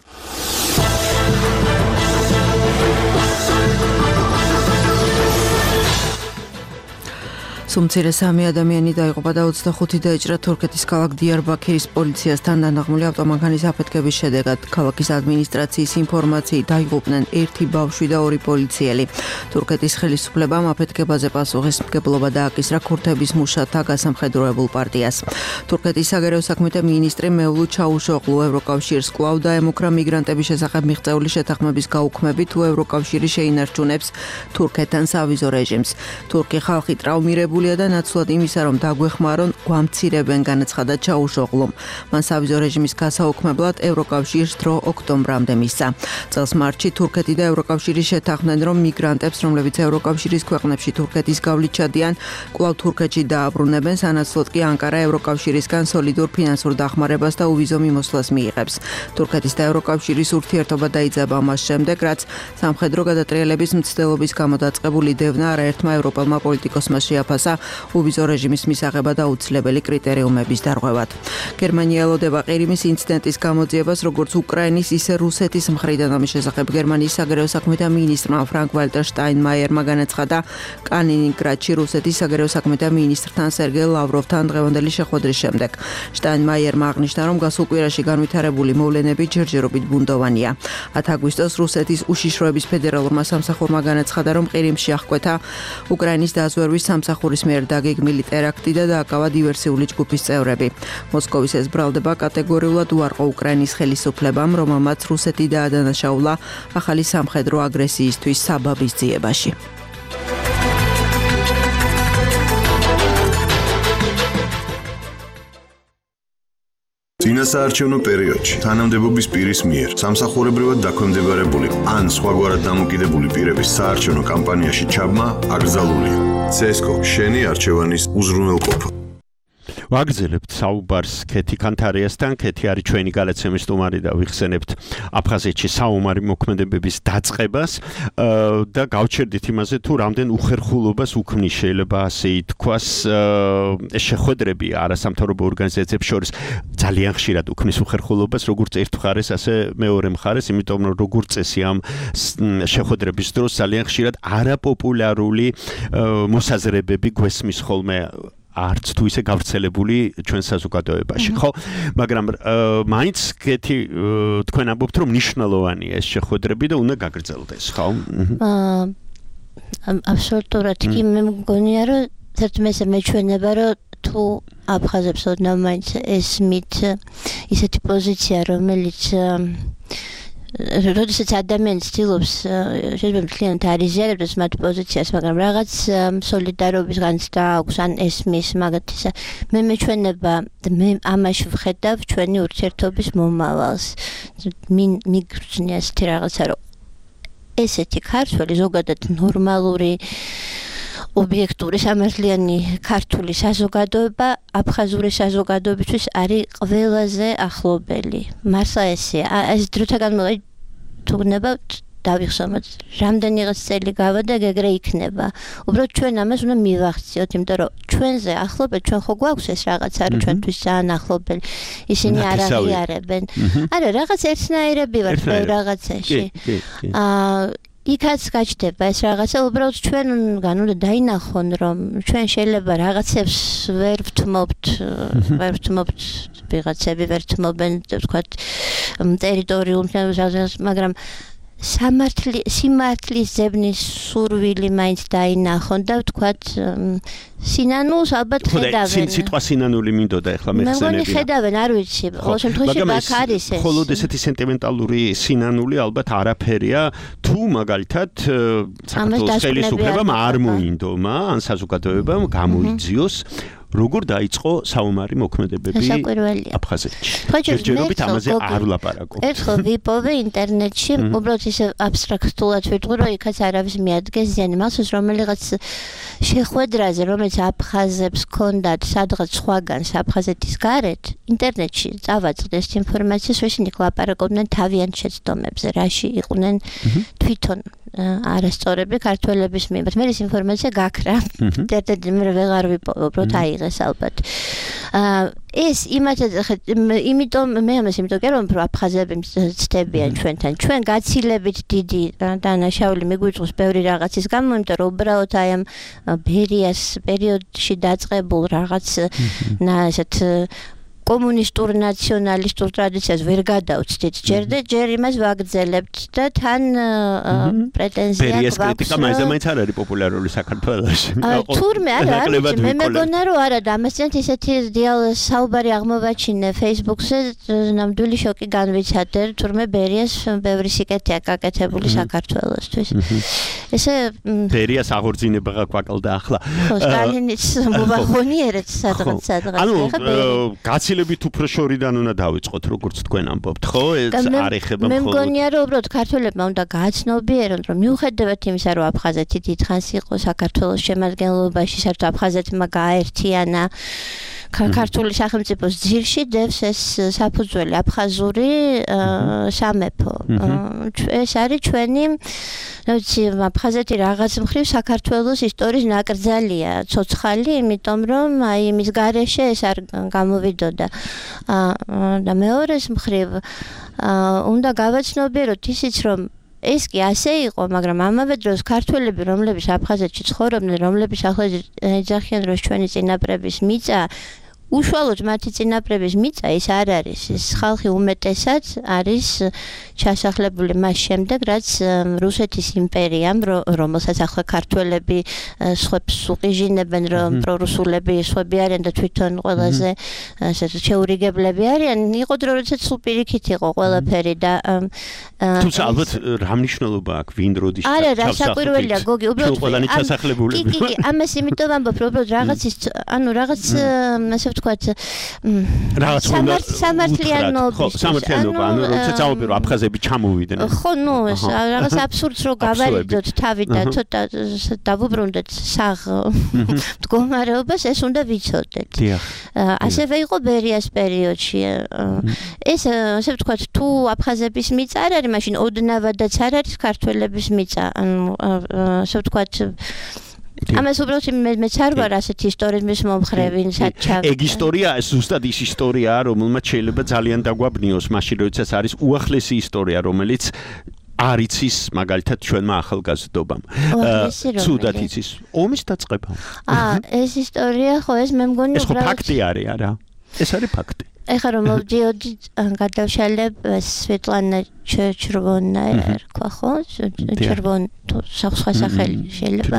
სუმცირე 3 ადამიანი დაიღუპა და 25 დაიჭრა თურქეთის ქალაქ დიარბაქირის პოლიციასთან დანაღმული ავტომანქანის აფეთქების შედეგად. ქალაქის ადმინისტრაციის ინფორმაციით დაიღუპნენ 1 ბავშვი და 2 პოლიციელი. თურქეთის ხელისუფლებამ აფეთქებაზე პასუხისმგებლობა დააკისრა ქურთების მუშათა გასამხედროებულ პარტიას. თურქეთის საგარეო საქმეთა მინისტრი მევლუთ ჩაუშოღლუ ევროკავშირს კვლავ დაემუქრა მიგრანტების შესახებ მიღწეული შეთანხმების გაუქმებით, თუ ევროკავშირი შეინარჩუნებს თურქეთთან სავიზო რეჟიმს. თურქი ხალხი ტრაუმირებული და ნაცვლად იმისა, რომ დაგვეხმარონ, გვამცირებენ, განაცხადა ჩაუშოღლუმ. მან სავიზო რეჟიმის გასაუქმებლად ევროკავშირს დრო ოქტომბრამდე მისცა. წელს მარტში თურქეთი და ევროკავშირი შეთანხმდნენ, რომ მიგრანტებს, რომლებიც ევროკავშირის ქვეყნებში თურქეთის გავლით ჩადიან, კვლავ თურქეთში დააბრუნებენ, სანაცვლოდ კი ანკარა ევროკავშირისგან სოლიდურ ფინანსურ დახმარებას და უვიზო მიმოსვლას მიიღებს. თურქეთის და ევროკავშირის ურთიერთობა დაიძაბა მას შემდეგ, რაც სამხედრო გადატრიალების მცდელობის გამო დაწყებული დევნა არაერთმა ევროპელმა პოლიტიკოსმა შეაფასა უვიზო რეჟიმის მისაღებად აუცილებელი კრიტერიუმების დარღვევად. გერმანია ელოდება ყირიმის ინციდენტის გამოძიებას როგორც უკრაინის, ისე რუსეთის მხრიდან. ამის შესახებ გერმანიის საგარეო საქმეთა მინისტრმა ფრანკ-ვალტერ შტაინმაიერმა განაცხადა კალინინგრადში რუსეთის საგარეო საქმეთა მინისტრთან სერგეი ლავროვთან დღევანდელი შეხვედრის შემდეგ. შტაინმაიერმა აღნიშნა, რომ გასულ კვირაში განვითარებული მოვლენები ჯერჯერობით ბუნდოვანია. 10 აგვისტოს რუსეთის უშიშროების ფედერალურმა სამსახურმა განაცხადა, რომ ყირიმში აღკვეთა უკრაინის დაზვერვის სამსახურის მიერ დაგეგმილი ტერაქტი და დააკავა დივერსიული ჯგუფის წევრები. მოსკოვის ეს ბრალდება კატეგორიულად უარყო უკრაინის ხელისუფლებამ, რომელმაც რუსეთი დაადანაშაულა ახალი სამხედრო აგრესიისთვის საბაბის ძიებაში.
წინასაარჩევნო პერიოდში თანამდებობის პირის მიერ სამსახურებრივად დაქვემდებარებული ან სხვაგვარად დამოკიდებული პირების საარჩევნო კამპანიაში ჩაბმა აკრძალულია. CSGO შენი არჩევანის უზრუნველყოფა.
ვაგრძელებთ საუბარს ქეთი კანთარიასთან. ქეთი არის ჩვენი გადაცემის სტუმარი და ვიხსენებთ აფხაზეთში საომარი მოქმედებების დაწყებას და გავჩერდით იმაზე, თუ რამდენ უხერხულობას უქმნის, შეიძლება ასე ითქვას, შეხვედრები არასამთავრობო ორგანიზაციებს შორის ძალიან ხშირად უქმნის უხერხულობას, როგორც ერთ მხარეს, ასე მეორე მხარეს, იმიტომ რომ როგორც წესი ამ შეხვედრების დროს ძალიან ხშირად არაპოპულარული მოსაზრებები გვესმის ხოლმე არც თუ ისე გავრცელებული ჩვენ საზოგადოებაში, ხო? მაგრამ მაინც კეთი თქვენ ამბობთ, რომ მნიშვნელოვანია ეს შეხვედრები და უნდა გაგრძელდეს, ხო?
აბსოლუტურად კი მე მგონია, რომ თერთმეტ მეჩვენება, რომ თუ აფხაზებს ოდნავ მაინც ესმით ისეთი პოზიცია, რომელიც როდესაც ადამიანი ცდილობს შეიძლება მთლიანად არიზიარებს მათ პოზიციას, მაგრამ რაღაც სოლიდარობის განცდა აქვს ან ესმის მაგათისა. მე მეჩვენება მე ამაში ვხედავ ჩვენი ურთიერთობის მომავალს. მიგრძნია ესეთი რაღაცა, რომ ესეთი ქართველი ზოგადად ნორმალური ობიექტური სამართლიანი ქართული საზოგადოება აფხაზური საზოგადოებისთვის არის ყველაზე ახლობელი. მართლა ესეა. ეს დროთა განმავლობაში თუნება დავიხსენოთ, რამდენიღაც წელი გავა და ეგრე იქნება. უბრალოდ ჩვენ ამას უნდა მივახციოთ, იმიტომ რომ ჩვენზე ახლობელი, ჩვენ ხო გვაქვს ეს რაღაცა, რომ ჩვენთვის ძალიან ახლობელი. ისინი არ აღიარებენ. არა, რაღაც ერთნაირები ვართ რაღაცაში. იქაც გაჩნდება ეს რაღაცა, უბრალოდ ჩვენგან უნდა დაინახონ, რომ ჩვენ შეიძლება რაღაცებს ვერ ვთმობთ, ვიღაცები ვერ თმობენ, თქვათ, ტერიტორიულ მცენარეულობას, მაგრამ სიმართლის ძებნის სურვილი მაინც დაინახონ და ვთქვათ, სინანულს ალბათ ხედავენ.
სიტყვა სინანული მინდოდა ახლა მე ხსენებია.
მე ხედავენ, არ ვიცი, ყოველ შემთხვევაში აქ არის ეს.
მხოლოდ ესეთი სენტიმენტალური სინანული ალბათ არაფერია, თუ მაგალითად საქართველოს ხელისუფლებამ არ მოინდომა, ან საზოგადოებამ გამოიძიოს როგორ დაიწყო საომარი მოქმედებები აფხაზეთში. ჯერჯერობით ამაზე არ ვლაპარაკობ.
ერთხელ ვიპოვე ინტერნეტში, უბრალოდ ისე აბსტრაქტულად ვიტყვი, რომ იქაც არავის მიადგეს ზიანი მახსოვს რომელიღაც შეხვედრაზე, რომელიც აფხაზებს ჰქონდათ სადღაც სხვაგან აფხაზეთის გარეთ, ინტერნეტში წავაწყდეს ინფორმაციას, რომ ისინი ლაპარაკობდნენ თავიანთ შეცდომებზე, რაში იყვნენ თვითონ არასწორები ქართველების მიმართ. მე ეს ინფორმაცია გაქრა. ერთ-ერთი მე ვეღარ ვიპოვე, უბრალოდ აიღეს ალბათ. ეს იმიტომ მე ამას იმიტომ კი რომ აფხაზები ცდებიან ჩვენთან. ჩვენ გაცილებით დიდი დანაშაული მიგვიწვევს ბევრი რაღაცის გამო, იმიტომ რომ უბრალოდ აი ამ ბერიას პერიოდში დაწყებულ რაღაც ესეთ კომუნისტურ ნაციონალისტურ ტრადიციას ვერ გადავწდით. ჯერ იმას ვაგრძელებთ და თან პრეტენზია გვაქვს.
ბერიას კრიტიკა მაინც არ არის პოპულარული საქართველოში.
თურმე არა, მე მეგონა რომ არა და ამასთან ისეთი საუბარი აღმოვაჩინე Facebook-ზე, ნამდვილი შოკი განვიცადე, თურმე ბერიას ბევრი სიკეთეა გაკეთებული საქართველოსთვის. ესე
ბერიას აღორძინება გაკვაკლდა ახლა.
ხო, სტალინის მოვახონიერეთ სადღაც.
ანუ გაცილებით უფრო შორიდან უნდა დავიწყოთ, როგორც თქვენ ამბობთ, ხო? ეს არ ეხება მხოლოდ.
მე მგონია რომ უბრალოდ ქართველებმა უნდა გააცნობიერონ, რომ მიუხედავად იმისა, რომ აფხაზეთი დიდხანს იყო საქართველოს შემადგენლობაში, საერთოდ აფხაზეთმა გააერთიანა ქართული სახელმწიფოს ძირში დევს ეს საფუძველი აფხაზური სამეფო. ეს არის ჩვენი აფხაზეთი რაღაც მხრივ საქართველოს ისტორიის ნაკრძალია, ცოცხალი, იმიტომ რომ აი იმის გარეშე ეს არ გამოვიდოდა. და მეორეს მხრივ უნდა გავაცნობიეროთ ისიც, რომ ეს კი ასე იყო, მაგრამ ამავე დროს ქართველები, რომლებიც აფხაზეთში ცხოვრობდნენ, რომლებიც ახლა ეძახიან, რომ ჩვენი წინაპრების მიწა უშუალოდ მათი წინაპრების მიწა ის არ არის. ეს ხალხი უმეტესად არის ჩასახლებული მას შემდეგ, რაც რუსეთის იმპერიამ, რომელსაც ახლა ქართველები სხვებს უყიჟინებენ, რომ პრორუსულები სხვები არიან და თვითონ ყველაზე შეურიგებლები არიან, იყო დრო, როდესაც სულ პირიქით იყო ყველაფერი და
თუმცა ალბათ რა მნიშვნელობა აქვს ვინ როდის
არა, რა საკვირველია, გოგი, უბრალოდ
ყველანი ჩასახლებულები.
კი, ამას იმიტომ ვამბობ, რომ უბრალოდ რაღაცის, ანუ რაღაც ასე ვთქვათ,
სამართლიანობა, ანუ როდესაც ამბობ, რომ აფხაზები ჩამოვიდნენ.
ხო, ნუ ეს რაღაც აბსურდს რო გავარიდოთ თავი და ცოტა დავუბრუნდეთ საღ მდგომარეობას, ეს უნდა ვიცოდეთ. ასევე იყო ბერიას პერიოდში. ეს ასე ვთქვათ, თუ აფხაზების მიწა არ არის, მაშინ ოდნავადაც არ არის ქართველების მიწა. ანუ ასე ვთქვათ, ამას უბრალოდ მეც არ ვარ ასეთი ისტორიზმის მომხრე, ვინცაც ჩავიდა.
ეგ ისტორია ზუსტად ის ისტორიაა, რომელმაც შეიძლება ძალიან დაგვაბნიოს, მაშინ როდესაც არის უახლესი ისტორია, რომელიც არ იცის მაგალითად ჩვენმა ახალგაზრდობამ. ცუდად იცის ომის დაწყება.
ეს ისტორია ხო ეს მე მგონი
ეს ხო ფაქტი არის, არა? ეს არის ფაქტი.
ეხლა რომ მოვდიოდი გადავშალებ სვეტლანა ჩერვონაია ერქვა ხო? ჩერვონ სხვა სახელი შეიძლება.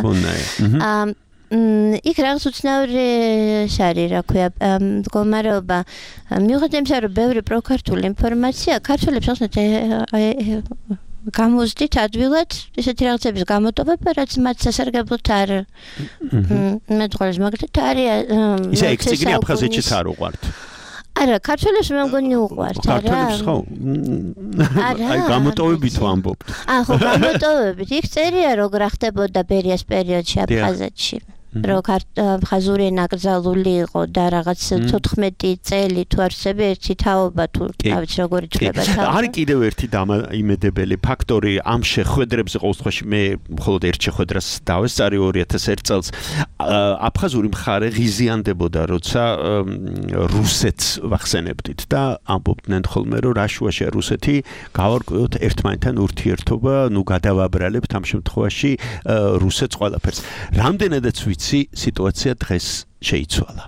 იქ რაღაც უცნაური არის, რა ქვია, მდგომარეობა. მიუხედავად იმისა, რომ ბევრი პროქართული ინფორმაცია, ქართველებს ახსნათ გამოზდით ადვილად ესეთი რაღაცების გამოტოვება, რაც მათ სასარგებლოდ არ მეტყველს, მაგალითად არის
ისე ეგ ციგნი აფხაზეთშიც არ უყვართ.
არა, ქართველებს მე მგონი უყვართ, არა.
ქართველებს ხო? აი გამოტოვებით ვამბობთ.
ხო, გამოტოვებით. იქ წერია როგორ ხდებოდა ბერიას პერიოდში აფხაზეთში. რომ ხაზური ნაკრძალული იყო და რაღაც 14 წელი თუ არსები ერთი თაობა თუ თავით როგორი ჩდება თაობა.
არის კიდევ ერთი დამაიმედებელი ფაქტორი ამ შეხვედრებზე, ყოველ შემთხვევაში მე მხოლოდ ერთ შეხვედრას დავესწარი 2001 წელს. აფხაზური მხარე ღიზიანდებოდა, როცა რუსეთს ვახსენებდით და ამბობდნენ ხოლმე, რომ რა შუაშია რუსეთი, გავარკვევოთ ერთმანეთთან ურთიერთობა, ნუ გადავაბრალებთ ამ შემთხვევაში რუსეთს ყველაფერს. რამდენადაც სიტუაცია დღეს შეიცვალა.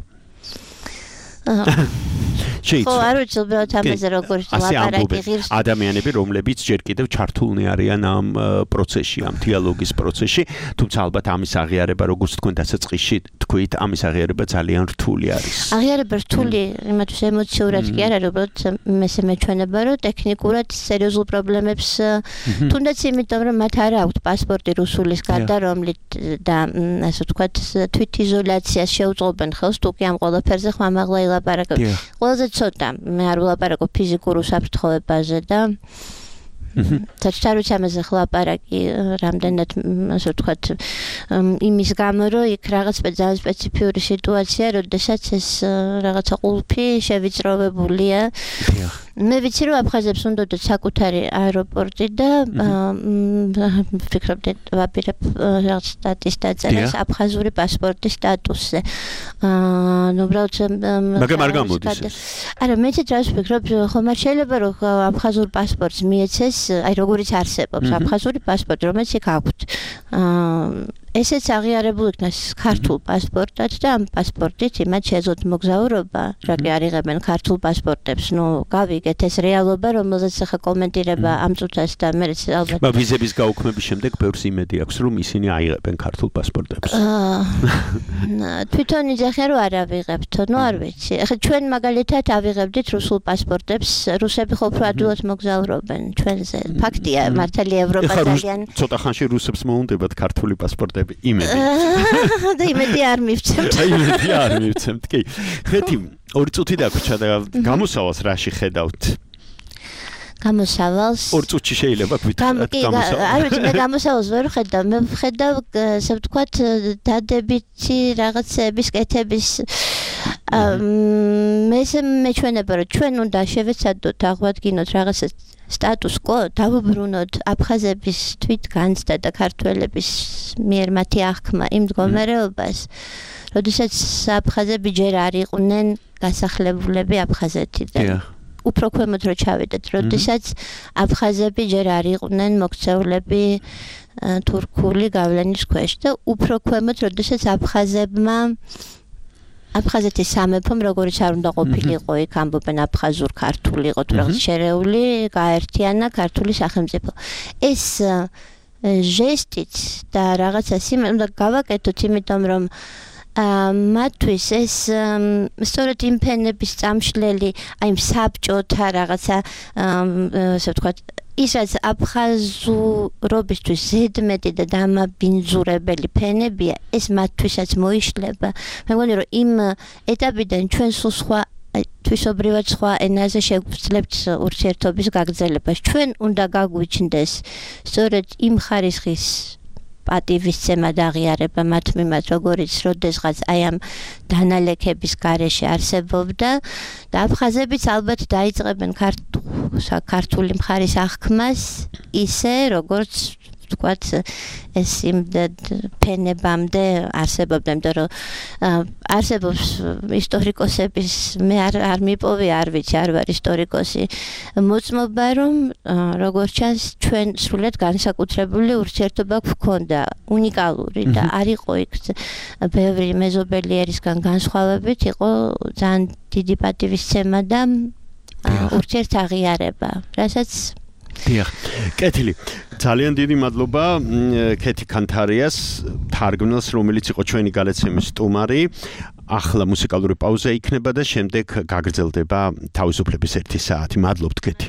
ხო, არ ვიცი უბრალოდ ამაზე როგორ ლაპარაკი ღირს.
ადამიანები, რომლებიც ჯერ კიდევ ჩართულნი არიან ამ პროცესში, ამ დიალოგის პროცესში, თუმცა ალბათ ამის აღიარება, როგორც თქვენ დასაწყისში თქვით, ამის აღიარება ძალიან რთული არის.
აღიარება რთული, იმათთვის ემოციურად კი არა, უბრალოდ მესე მეჩვენება, რომ ტექნიკურად სერიოზულ პრობლემებს, თუნდაც იმიტომ, რომ მათ არ აქვთ პასპორტი რუსულის გარდა, რომლით და ასე ვთქვათ, თვითიზოლაციას შეუწყობენ ხელს, თუ კი ამ ყველაფერზე ხმამაღლა ილაპარაკებენ. ყველაზე ცოტა მე არ ვლაპარაკობ ფიზიკურ უსაფრთხოებაზე და თუმცა არ ვიცი ამაზე ხლაპარაკი რამდენად ასე ვთქვათ იმის გამო რომ იქ რაღაც ძალიან სპეციფიური სიტუაცია, როდესაც ეს რაღაცა ყულფი შევიწროვებულია მე ვიცი რომ აფხაზებს უნდათ საკუთარი აეროპორტი და ვფიქრობ ვაპირებ რაღაც სტატის დაწერას აფხაზური პასპორტის სტატუსზე. უბრალოდ
მაგრამ არ გამოდის.
არა მე ცოტა ვფიქრობ ხომ არ შეიძლება რომ აფხაზურ პასპორტს მიეცეს, აი როგორიც არსებობს აფხაზური პასპორტი, რომელიც იქ აქვთ. ესეც აღიარებულ იქნას ქართულ პასპორტად და ამ პასპორტით იმათ შეეძლოთ მოგზაურობა, რა კი არ იღებენ ქართულ პასპორტებს. გავიგეთ ეს რეალობა, რომელზეც ახლა კომენტირება ამ წუთას და მეც ალბათ
ვიზების გაუქმების შემდეგ ბევრს იმედი აქვს, რომ ისინი აიღებენ ქართულ პასპორტებს.
თვითონ იძახიან რომ არ ავიღებთ, არ ვიცი. ახლა ჩვენ მაგალითად ავიღებდით რუსულ პასპორტებს, რუსები ხო უფრო ადვილად მოგზაურობენ ჩვენზე. ფაქტია, მართალია ევროპა ძალიან
ცოტა ხანში რუსებს მოუნდებათ ქართული პასპორტები. იმედი.
და იმედი არ მივცემთ.
იმედი არ მივცემთ, კი. ხეთი 2 წუთი დაგვრჩა და გამოსავალს რაში ხედავთ?
გამოსავალს
2 წუთში შეიძლება გვითხრათ გამოსავალს.
არ ვიცი, მე გამოსავალს ვერ ვხედავ, მე ვხედავ, ასე ვთქვათ, დადებითი რაღაცების კეთების მეჩვენება, რომ ჩვენ უნდა შევეცადოთ აღვადგინოთ რაღაცა სტატუს კო, დავუბრუნოთ აფხაზების თვითგანცდა და ქართველების მიერ მათი აღქმა იმ მდგომარეობას, როდესაც აფხაზები ჯერ არ იყვნენ გასახლებულები აფხაზეთიდან. უფრო ქვემოთ რო ჩავედეთ, როდესაც აფხაზები ჯერ არ იყვნენ მოქცეულები თურქული გავლენის ქვეშ და უფრო ქვემოთ, როდესაც აფხაზეთის სამეფომ როგორც არ უნდა ყოფილიყო იქ ამბობენ აფხაზურ ქართული იყო თუ რაღაც შერეული გაერთიანა ქართული სახელმწიფო. ეს ჟესტიც და რაღაცა უნდა გავაკეთოთ, იმიტომ რომ მათთვის ეს სწორედ იმ ფენების წამშლელი, აი საბჭოთა რაღაცა ასე ვთქვათ ის რაც აფხაზურობისთვის ზედმეტი და დამაბინძურებელი ფენებია, ეს მათთვისაც მოიშლება. მე მგონი რომ იმ ეტაპიდან ჩვენ სულ სხვა თვისობრივად სხვა ენაზე შევძლებთ ურთიერთობის გაგრძელებას. ჩვენ უნდა გაგვიჩნდეს სწორედ იმ ხარისხის პატივისცემა და აღიარება მათ მიმართ, როგორიც როდესღაც აი ამ დანალექების გარეშე არსებობდა და აფხაზებიც ალბათ დაიწყებენ ქართული მხარის აღქმას ისე, როგორც ვთქვათ, ეს იმდენ ფენებამდე არსებობდა, იმიტომ რომ არსებობს ისტორიკოსების, მე არ მიპოვი, არ ვიცი, არ ვარ ისტორიკოსი, მოწმობა, რომ როგორც ჩანს, ჩვენ სრულად განსაკუთრებული ურთიერთობა გვქონდა, უნიკალური და არ იყო იქ ბევრი მეზობელი ერისგან განსხვავებით, იყო ძალიან დიდი პატივისცემა და ურთიერთაღიარება, რასაც
დიახ. კეთილი. ძალიან დიდი მადლობა ქეთი ქანთარიას, თარგმნელს, რომელიც იყო ჩვენი გადაცემის სტუმარი. ახლა მუსიკალური პაუზა იქნება და შემდეგ გაგრძელდება თავისუფლების 1 საათი. მადლობთ ქეთი.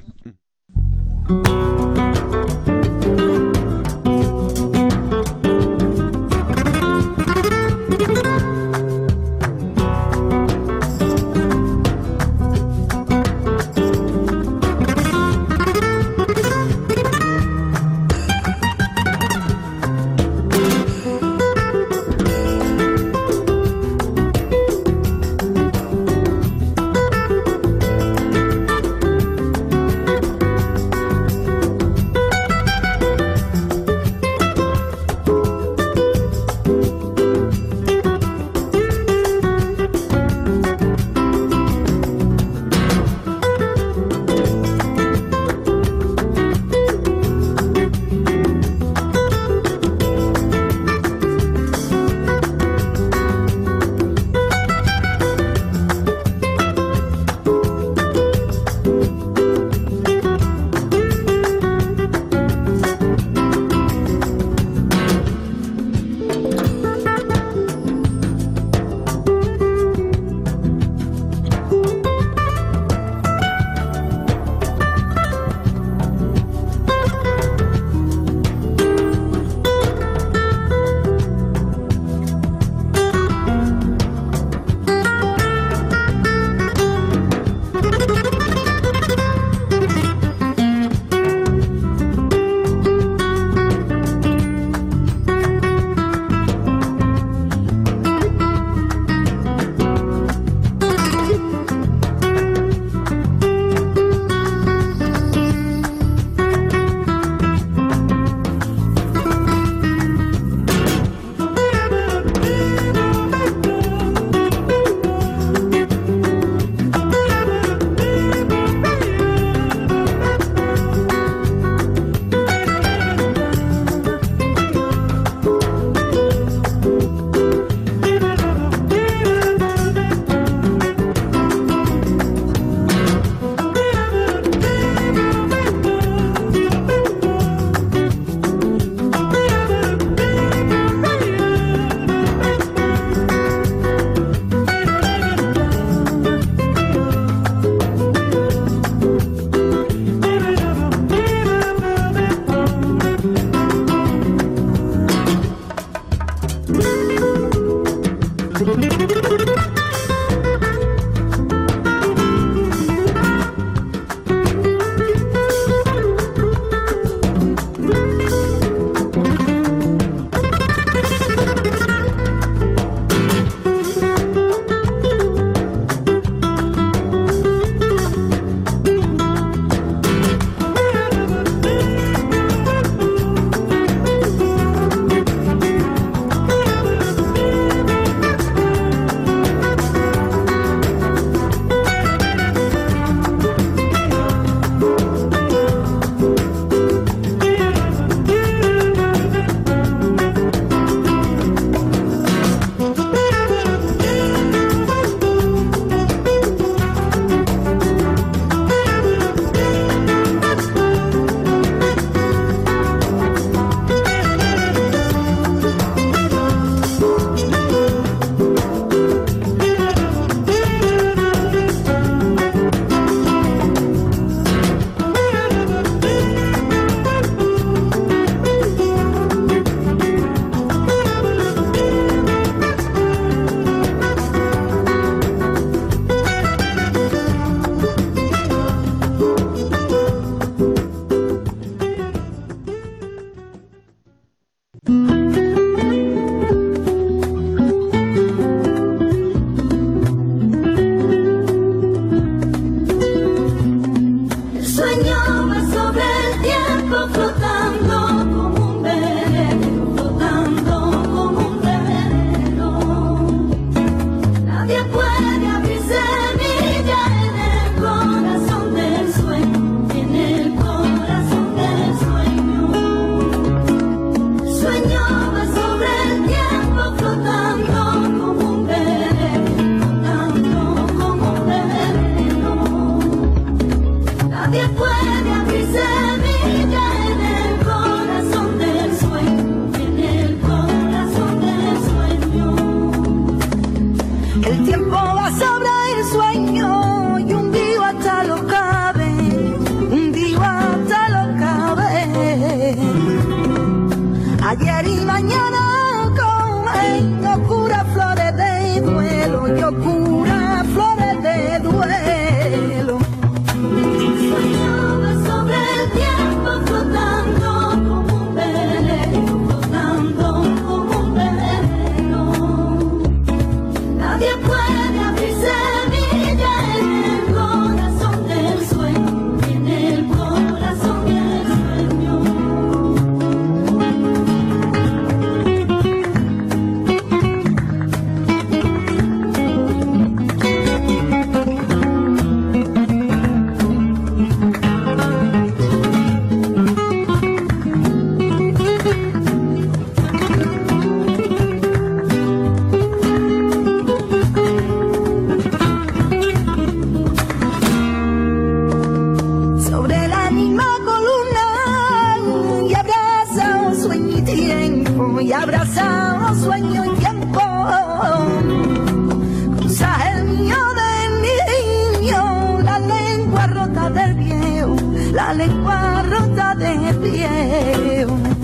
la lengua rota de pie.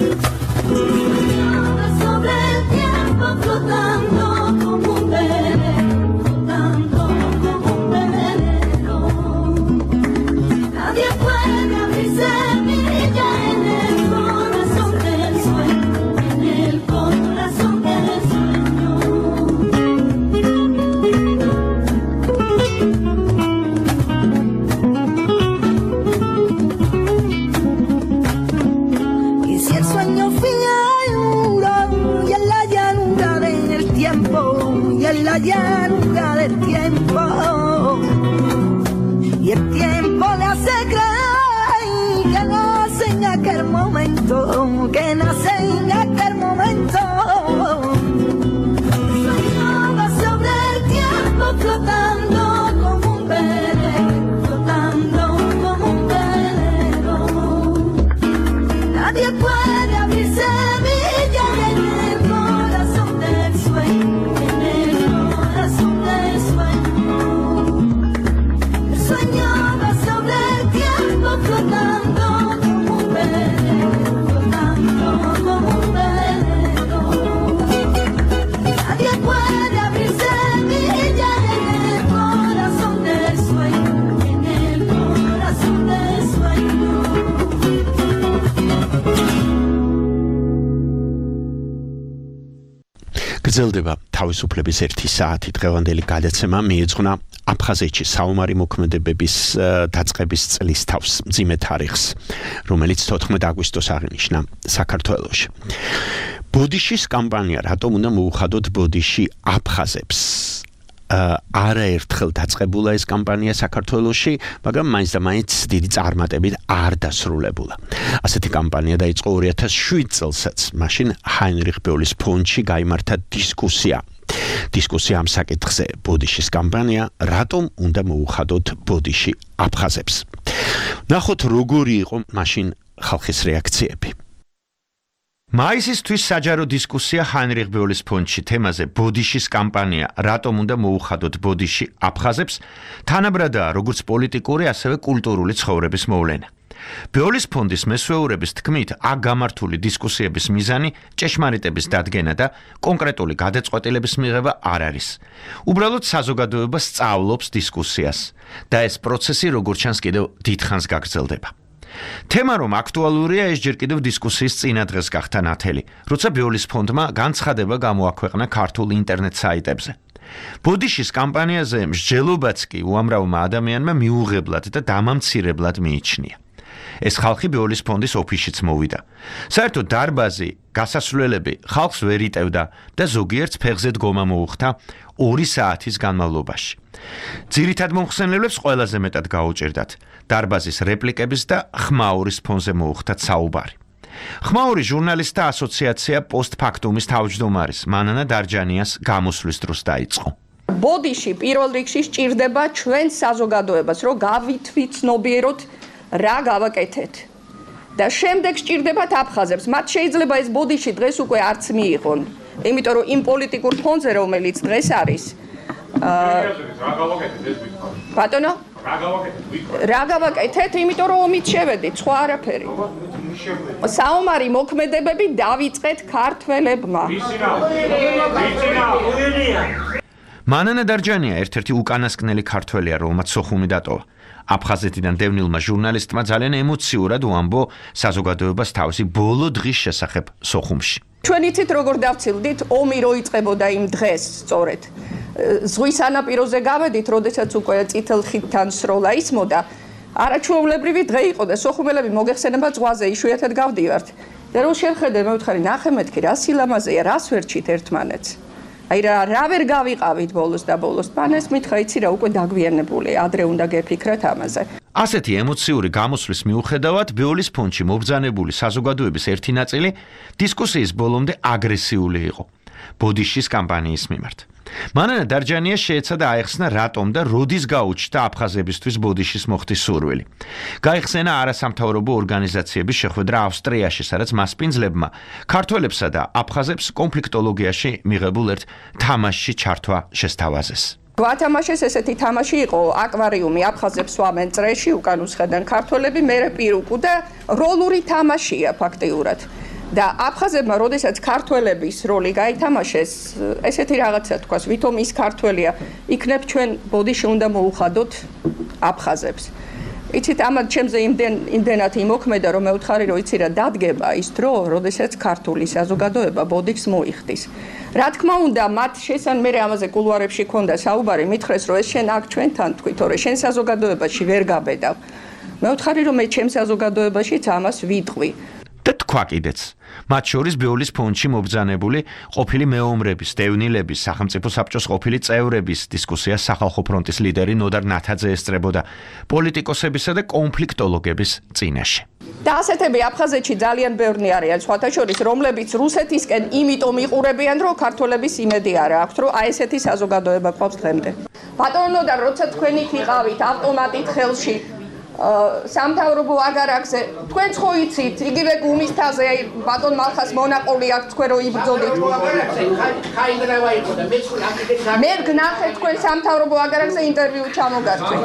Sobre el tiempo flotando como un velero, flotando como un velero. Nadie puede abrir semilla en el corazón del sueño, en el corazón del sueño. Y si el sueño y en la llanura del tiempo y el tiempo le hace creer que nace en aquel momento, que nace en aquel momento. Soñaba sobre el tiempo flotando como un velero, flotando como un velero. Nadie puede abrir semilla en el corazón del sueño. Soñaba sobre el tiempo flotando como un velero, flotando como un velero. Nadie puede abrir semilla en el corazón del sueño, en el corazón del sueño.
გრძელდება თავისუფლების 1 საათი დღევანდელი გადაცემა მიეძღვნა აფხაზეთში საომარი მოქმედებების დაწყების წლის თავს მძიმე თარიღს, რომელიც 14 აგვისტოს აღინიშნა საქართველოში. ბოდიშის კამპანია რატომ უნდა მოუხადოთ ბოდიში აფხაზებს? არაერთხელ დაწყებულა ეს კამპანია საქართველოში, მაგრამ მაინც და მაინც დიდი წარმატებით არ დასრულებულა. ასეთი კამპანია დაიწყო 2007 წელსაც, მაშინ ჰაინრიხ ბეულის ფონდში გაიმართა დისკუსია ამ საკითხზე. ბოდიშის კამპანია რატომ უნდა მოუხადოთ ბოდიში აფხაზებს? ნახოთ როგორი იყო მაშინ ხალხის რეაქციები. მაისისთვის საჯარო დისკუსია ჰაინრიხ ბეულის ფონდში თემაზე ბოდიშის კამპანია რატომ უნდა მოუხადოთ ბოდიში აფხაზებს თანაბრადაა როგორც პოლიტიკური ასევე კულტურული ცხოვრების მოვლენა. ბეულის ფონდის მესვეურების თქმით, აქ გამართული დისკუსიების მიზანი ჭეშმარიტების დადგენა და კონკრეტული გადაწყვეტილების მიღება არ არის. უბრალოდ საზოგადოება სწავლობს დისკუსიას და ეს პროცესი როგორც ჩანს კიდევ დიდხანს გაგრძელდება. თემა რომ აქტუალურია ეს ჯერ კიდევ დისკუსიის წინადღეს გახდა ნათელი, როცა ბეულის ფონდმა განცხადება გამოაქვეყნა ქართულ ინტერნეტ საიტებზე. ბოდიშის კამპანიაზე მსჯელობაც კი უამრავმა ადამიანმა მიუღებლად და დამამცირებლად მიიჩნია. ეს ხალხი ბეულის ფონდის ოფისშიც მოვიდა. საერთოდ დარბაზი, გასასვლელები ხალხს ვერ იტევდა და ზოგიერთს ფეხზე დგომა მოუხდა 2 საათის განმავლობაში. ძირითად მომხსენებლებს ყველაზე მეტად გაუჭირდათ დარბაზის რეპლიკების და ხმაურის ფონზე მოუხდათ საუბარი. ხმაური ჟურნალისტთა ასოციაცია პოსტფაქტუმის თავმჯდომარის მანანა დარჯანიას გამოსვლის დროს დაიწყო.
ბოდიში პირველ რიგში სჭირდება ჩვენ საზოგადოებას, რომ გავითვიცნობიეროთ რა გავაკეთეთ. და შემდეგ სჭირდებათ აფხაზებს. მათ შეიძლება ეს ბოდიში დღეს უკვე არც მიიღონ. იმიტომ რომ იმ პოლიტიკურ ფონზე რომელიც დღეს არის ბატონო რა გავაკეთეთ? იმიტომ რომ ომით შევედით, სხვა არაფერი. საომარი მოქმედებები დავიწყეთ ქართველებმა.
მანანა დარჯანია ერთ-ერთი უკანასკნელი ქართველია, რომელმაც სოხუმი დატოვა. აფხაზეთიდან დევნილმა ჟურნალისტმა ძალიან ემოციურად უამბო საზოგადოებას თავისი ბოლო დღის შესახებ სოხუმში.
ჩვენ იცით როგორ დავცილდით, ომი რო იწყებოდა იმ დღეს, სწორედ. ზღვის ანაპიროზე გავედით, როდესაც უკვე წითელ ხიდთან სროლა ისმოდა. არაჩვეულებრივი დღე იყო და სოხუმელები მოგეხსენება ზღვაზე იშვიათად გავდივართ. და რო შევხედე, მევთხარი, ნახე მეთქი, რა სილამაზეა, რას ვერჩით ერთმანეთს. აი რა ვერ გავიყავით ბოლოს და ბოლოს. მან ეს მითხრა, იცი რა, უკვე დაგვიანებული, ადრე უნდა გეფიქრათ ამაზე.
ასეთი ემოციური გამოსვლის მიუხედავად, ბეულის ფონდში მობრძანებული საზოგადოების ერთი ნაწილი დისკუსიის ბოლომდე აგრესიული იყო ბოდიშის კამპანიის მიმართ. მანანა დარჯანია შეეცადა აეხსნა რატომ და როდის გაუჩნდა აფხაზებისთვის ბოდიშის მოხდის სურვილი. გაიხსენა არასამთავრობო ორგანიზაციების შეხვედრა ავსტრიაში, სადაც მასპინძლებმა ქართველებსა და აფხაზებს კონფლიქტოლოგიაში მიღებულ ერთ თამაშში ჩართვა შესთავაზეს.
გვათამაშეს ესეთი თამაში იყო აკვარიუმი აფხაზებს სვამენ წრეში უკან უსხებდნენ ქართველები მერე პირუკუ და როლური თამაშია ფაქტიურად და აფხაზებმა როდესაც ქართველების როლი გაითამაშეს ესეთი რაღაცა თქვას ვითომ ის ქართველია იქნებ ჩვენ ბოდიში უნდა მოუხადოთ აფხაზებს იცით ამათ ჩემზე იმდენად იმოქმედა რომ მევთხარი რომ იცი რა დადგება ის დრო როდესაც ქართული საზოგადოება ბოდიშს მოიხდის რა თქმა უნდა მათ შესანმერე ამაზე კულუარებში ქონდა საუბარი მითხრეს რომ ეს შენ აქ ჩვენთან თქვი თორე შენ საზოგადოებაში ვერ გაბედავ მევთხარი რომ მე ჩემ საზოგადოებაშიც ამას ვიტყვი
და თქვა კიდეც მათ შორის ბეოლის ფონდში მობრძანებული ყოფილი მეომრების, დევნილების, სახელმწიფო საბჭოს ყოფილი წევრების დისკუსიას სახალხო ფრონტის ლიდერი ნოდარ ნათაძე ესწრებოდა პოლიტიკოსებისა და კონფლიქტოლოგების წინაშე.
და ასეთები აფხაზეთში ძალიან ბევრი არიან, სხვათა შორის, რომლებიც რუსეთისკენ იმიტომ იყურებიან, რომ ქართველების იმედი არ აქვთ, რომ აი ესეთი საზოგადოება გვაქვს დღემდე. ბატონო და როცა თქვენი ვიყავით ავტომატით ხელში სამთავრობო აგარაკზე თქვენ ხო იცით იგივე გუმისთაზე აი ბატონ მალხას მონაყოლი აქვს თქვენ რო იბრძოდით მე გნახეთ თქვენ სამთავრობო აგარაკზე ინტერვიუ ჩამოგართვით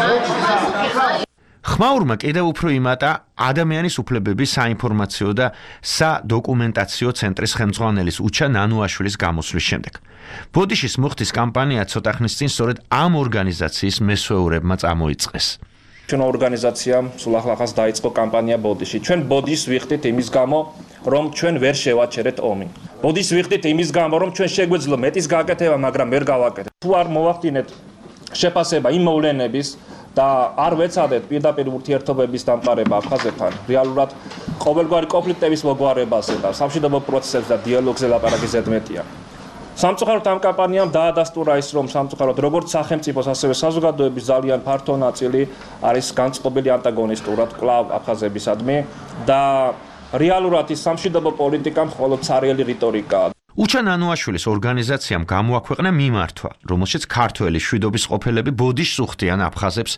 ხმაურმა კიდევ უფრო იმატა ადამიანის უფლებების საინფორმაციო და სადოკუმენტაციო ცენტრის ხელმძღვანელის უჩა ნანუაშვილის გამოსვლის შემდეგ. ბოდიშის მუხტის კამპანია ცოტა ხნის წინ სწორედ ამ ორგანიზაციის მესვეურებმა წამოიწყეს.
ჩვენ ორგანიზაციამ სულ ახლახანს დაიწყო კამპანია ბოდიში. ჩვენ ბოდიშს ვიხდით იმის გამო, რომ ჩვენ ვერ შევაჩერეთ ომი. ბოდიშს ვიხდით იმის გამო, რომ ჩვენ შეგვეძლო მეტის გაკეთება, მაგრამ ვერ გავაკეთეთ. თუ არ მოვახდინეთ შეფასება იმ მოვლენების და არ ვეცადეთ პირდაპირ ურთიერთობების დამყარება აფხაზეთთან, რეალურად ყოველგვარი კონფლიქტების მოგვარებაზე და სამშვიდობო პროცესებს და დიალოგზე ლაპარაკი ზედმეტია. სამწუხაროდ ამ კამპანიამ დაადასტურა ის რომ სამწუხაროდ როგორც სახელმწიფოს ასევე საზოგადოების ძალიან ფართო ნაწილი არის განწყობილი ანტაგონისტურად კლავ აფხაზებისადმი და რეალურად ის სამშვიდობო პოლიტიკა მხოლოდ ცარიელი რიტორიკაა.
უჩა ნანუაშვილის ორგანიზაციამ გამოაქვეყნა მიმართვა, რომელშიც ქართველი შვიდობის ყოფილები ბოდიშს უხდიან აფხაზებს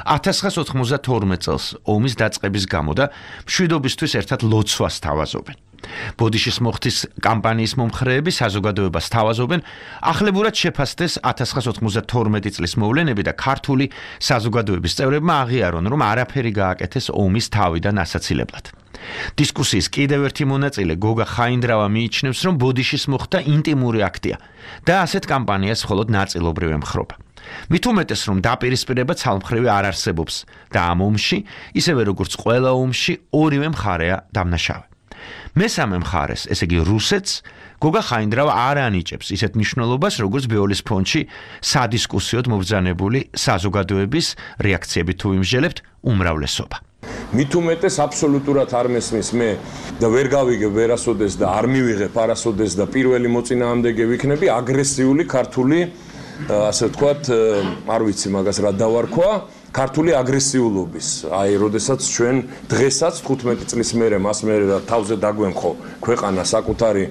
1992 წელს ომის დაწყების გამო და შვიდობისთვის ერთად ლოცვას თავაზობენ. ბოდიშის მოხდის კამპანიის მომხრეები საზოგადოებას თავაზობენ ახლებურად შეფასდეს 1992 წლის მოვლენები და ქართული საზოგადოების წევრებმა აღიარონ, რომ არაფერი გააკეთეს ომის თავიდან ასაცილებლად. დისკუსიის კიდევ ერთი მონაწილე გოგა ხაინდრავა მიიჩნევს, რომ ბოდიშის მოხდა ინტიმური აქტია და ასეთ კამპანიას მხოლოდ ნაწილობრივ ემხრობა. მით უმეტეს, რომ დაპირისპირება ცალმხრივი არ არსებობს და ამ ომში, ისევე როგორც ყველა ომში, ორივე მხარეა დამნაშავე. მესამე მხარეს, ესე იგი რუსეთს, გოგა ხაინდრავა არ ანიჭებს ისეთ მნიშვნელობას, როგორც ბეოლის ფონდში სადისკუსიოდ მობრძანებული საზოგადოების რეაქციები თუ იმსჯელებთ უმრავლესობა.
მით უმეტეს აბსოლუტურად არ მესმის მე და ვერ გავიგებ ვერასოდეს და არ მივიღებ არასოდეს და პირველი მოწინააღმდეგე ვიქნები აგრესიული ქართული ასე ვთქვათ არ ვიცი მაგას რა დავარქვა ქართული აგრესიულობის აი როდესაც ჩვენ დღესაც 15 წლის მერე მას მერე თავზე დაგვემხო ქვეყანა საკუთარი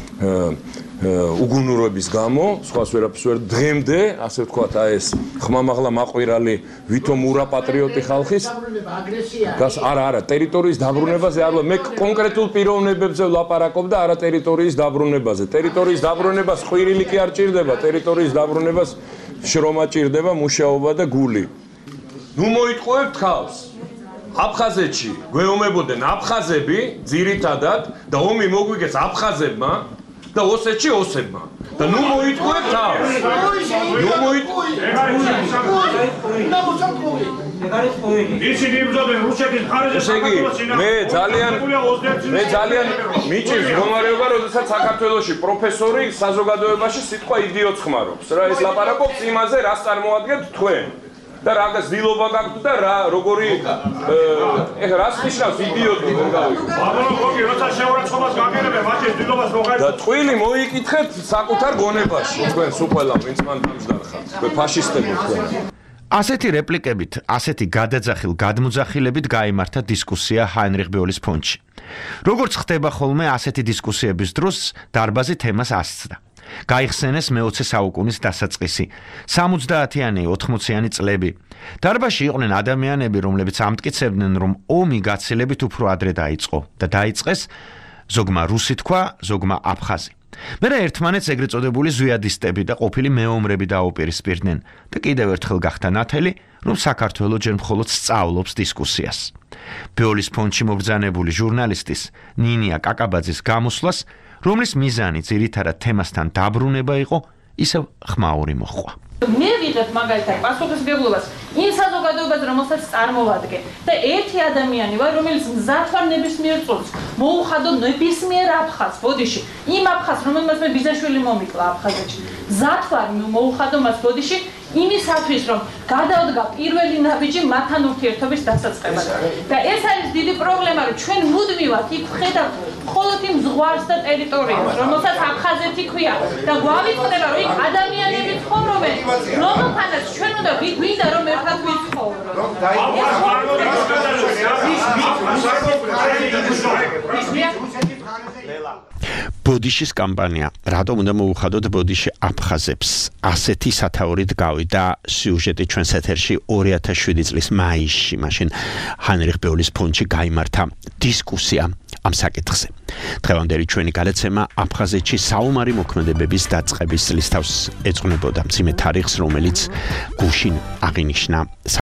უგუნურობის გამო, სხვას ვერაფერს ვერ დღემდე, ასე ვთქვათ, აი ეს ხმამაღლა მაყვირალი ვითომ ურა პატრიოტი ხალხის არა, ტერიტორიის დაბრუნებაზე არ მე კონკრეტულ პიროვნებებზე ვლაპარაკობ და არა ტერიტორიის დაბრუნებაზე. ტერიტორიის დაბრუნებას ხვირილი კი არ ჭირდება, ტერიტორიის დაბრუნებას შრომა ჭირდება, მუშაობა და გული. ნუ მოიტყუებთ ხალხს. აფხაზეთში გვეომებოდნენ აფხაზები ძირითადად და ომი მოგვიგეს აფხაზებმა და ოსეთში ოსებმა და ნუ მოიტყუებთ თავს ნუ მოიტყუებთ ისინი იბრძოდნენ რუსეთის მხარეზე მე ძალიან მიჭირს მდგომარეობა როდესაც საქართველოში პროფესორი საზოგადოებაში სიტყვა იდიოტს ხმარობს რა ეს ლაპარაკობს იმაზე რას წარმოადგენთ თქვენ და რაღაც დილობა გაქვთ და რა როგორი ეხლა რას ნიშნავს იდიოტი რომ გავიგე ბაბონო გოგი როცა შეურაცხყოფას გაგერებენ მაშინ დილობას მოხარეთ და ტყვილი მოიკითხეთ საკუთარ გონებაში თქვენ სულ ყველა ვინც მან დამჯდარ ხართ თქვენ ფაშისტები თქვენ
ასეთი რეპლიკებით, ასეთი გადაძახილ გადმოძახილებით გაიმართა დისკუსია ჰაინრიხ ბეოლის ფონდში. როგორც ხდება ხოლმე ასეთი დისკუსიების დროს დარბაზი თემას ასწდა. გაიხსენეს მე-20 საუკუნის დასაწყისი, 70-იანი, 80-იანი წლები. დარბაზში იყვნენ ადამიანები, რომლებიც ამტკიცებდნენ, რომ ომი გაცილებით უფრო ადრე დაიწყო და დაიწყეს ზოგმა რუსი თქვა, ზოგმა აფხაზი. მერე ერთმანეთს ეგრეთ წოდებული ზვიადისტები და ყოფილი მეომრები დაუპირისპირდნენ და კიდევ ერთხელ გახდა ნათელი, რომ საქართველო ჯერ მხოლოდ სწავლობს დისკუსიას. ბეოლის ფონდში მობრძანებული ჟურნალისტის ნინია კაკაბაძის გამოსვლას, რომლის მიზანი ძირითადად თემასთან დაბრუნება იყო, ისევ ხმაური მოჰყვა.
მე ვიღებ მაგალითად პასუხისმგებლობას იმ საზოგადოებას, რომელსაც წარმოვადგენ და ერთი ადამიანი ვარ, რომელიც მზად ვარ ნებისმიერ წუთს მოუხადო ნებისმიერ აფხაზს ბოდიში, იმ აფხაზს, რომელმაც მე ბიზაშვილი მომიკლა აფხაზეთში, მზად ვარ მოუხადო მას ბოდიში იმისათვის, რომ გადავდგა პირველი ნაბიჯი მათთან ურთიერთობის დასაწყებად. და ეს არის დიდი პრობლემა, რომ ჩვენ მუდმივად იქ ვხედავთ მხოლოდ იმ ზღვარს და ტერიტორიას, რომელსაც აფხაზეთი ქვია და გვავიწყდება, რომ იქ ადამიანები ცხოვრობენ, რომელთანაც ჩვენ უნდა გვინდა რომ ერთად ვიცხოვროთ.
ბოდიშის კამპანია, რატომ უნდა მოუხადოთ ბოდიში აფხაზებს? ასეთი სათაურით გავიდა სიუჟეტი ჩვენს ეთერში 2007 წლის მაისში, მაშინ ჰაინრიხ ბეოლის ფონდში გაიმართა დისკუსია ამ საკითხზე. დღევანდელი ჩვენი გადაცემა აფხაზეთში საომარი მოქმედებების დაწყების წლისთავს ეძღვნებოდა მძიმე თარიღს, რომელიც გუშინ აღინიშნა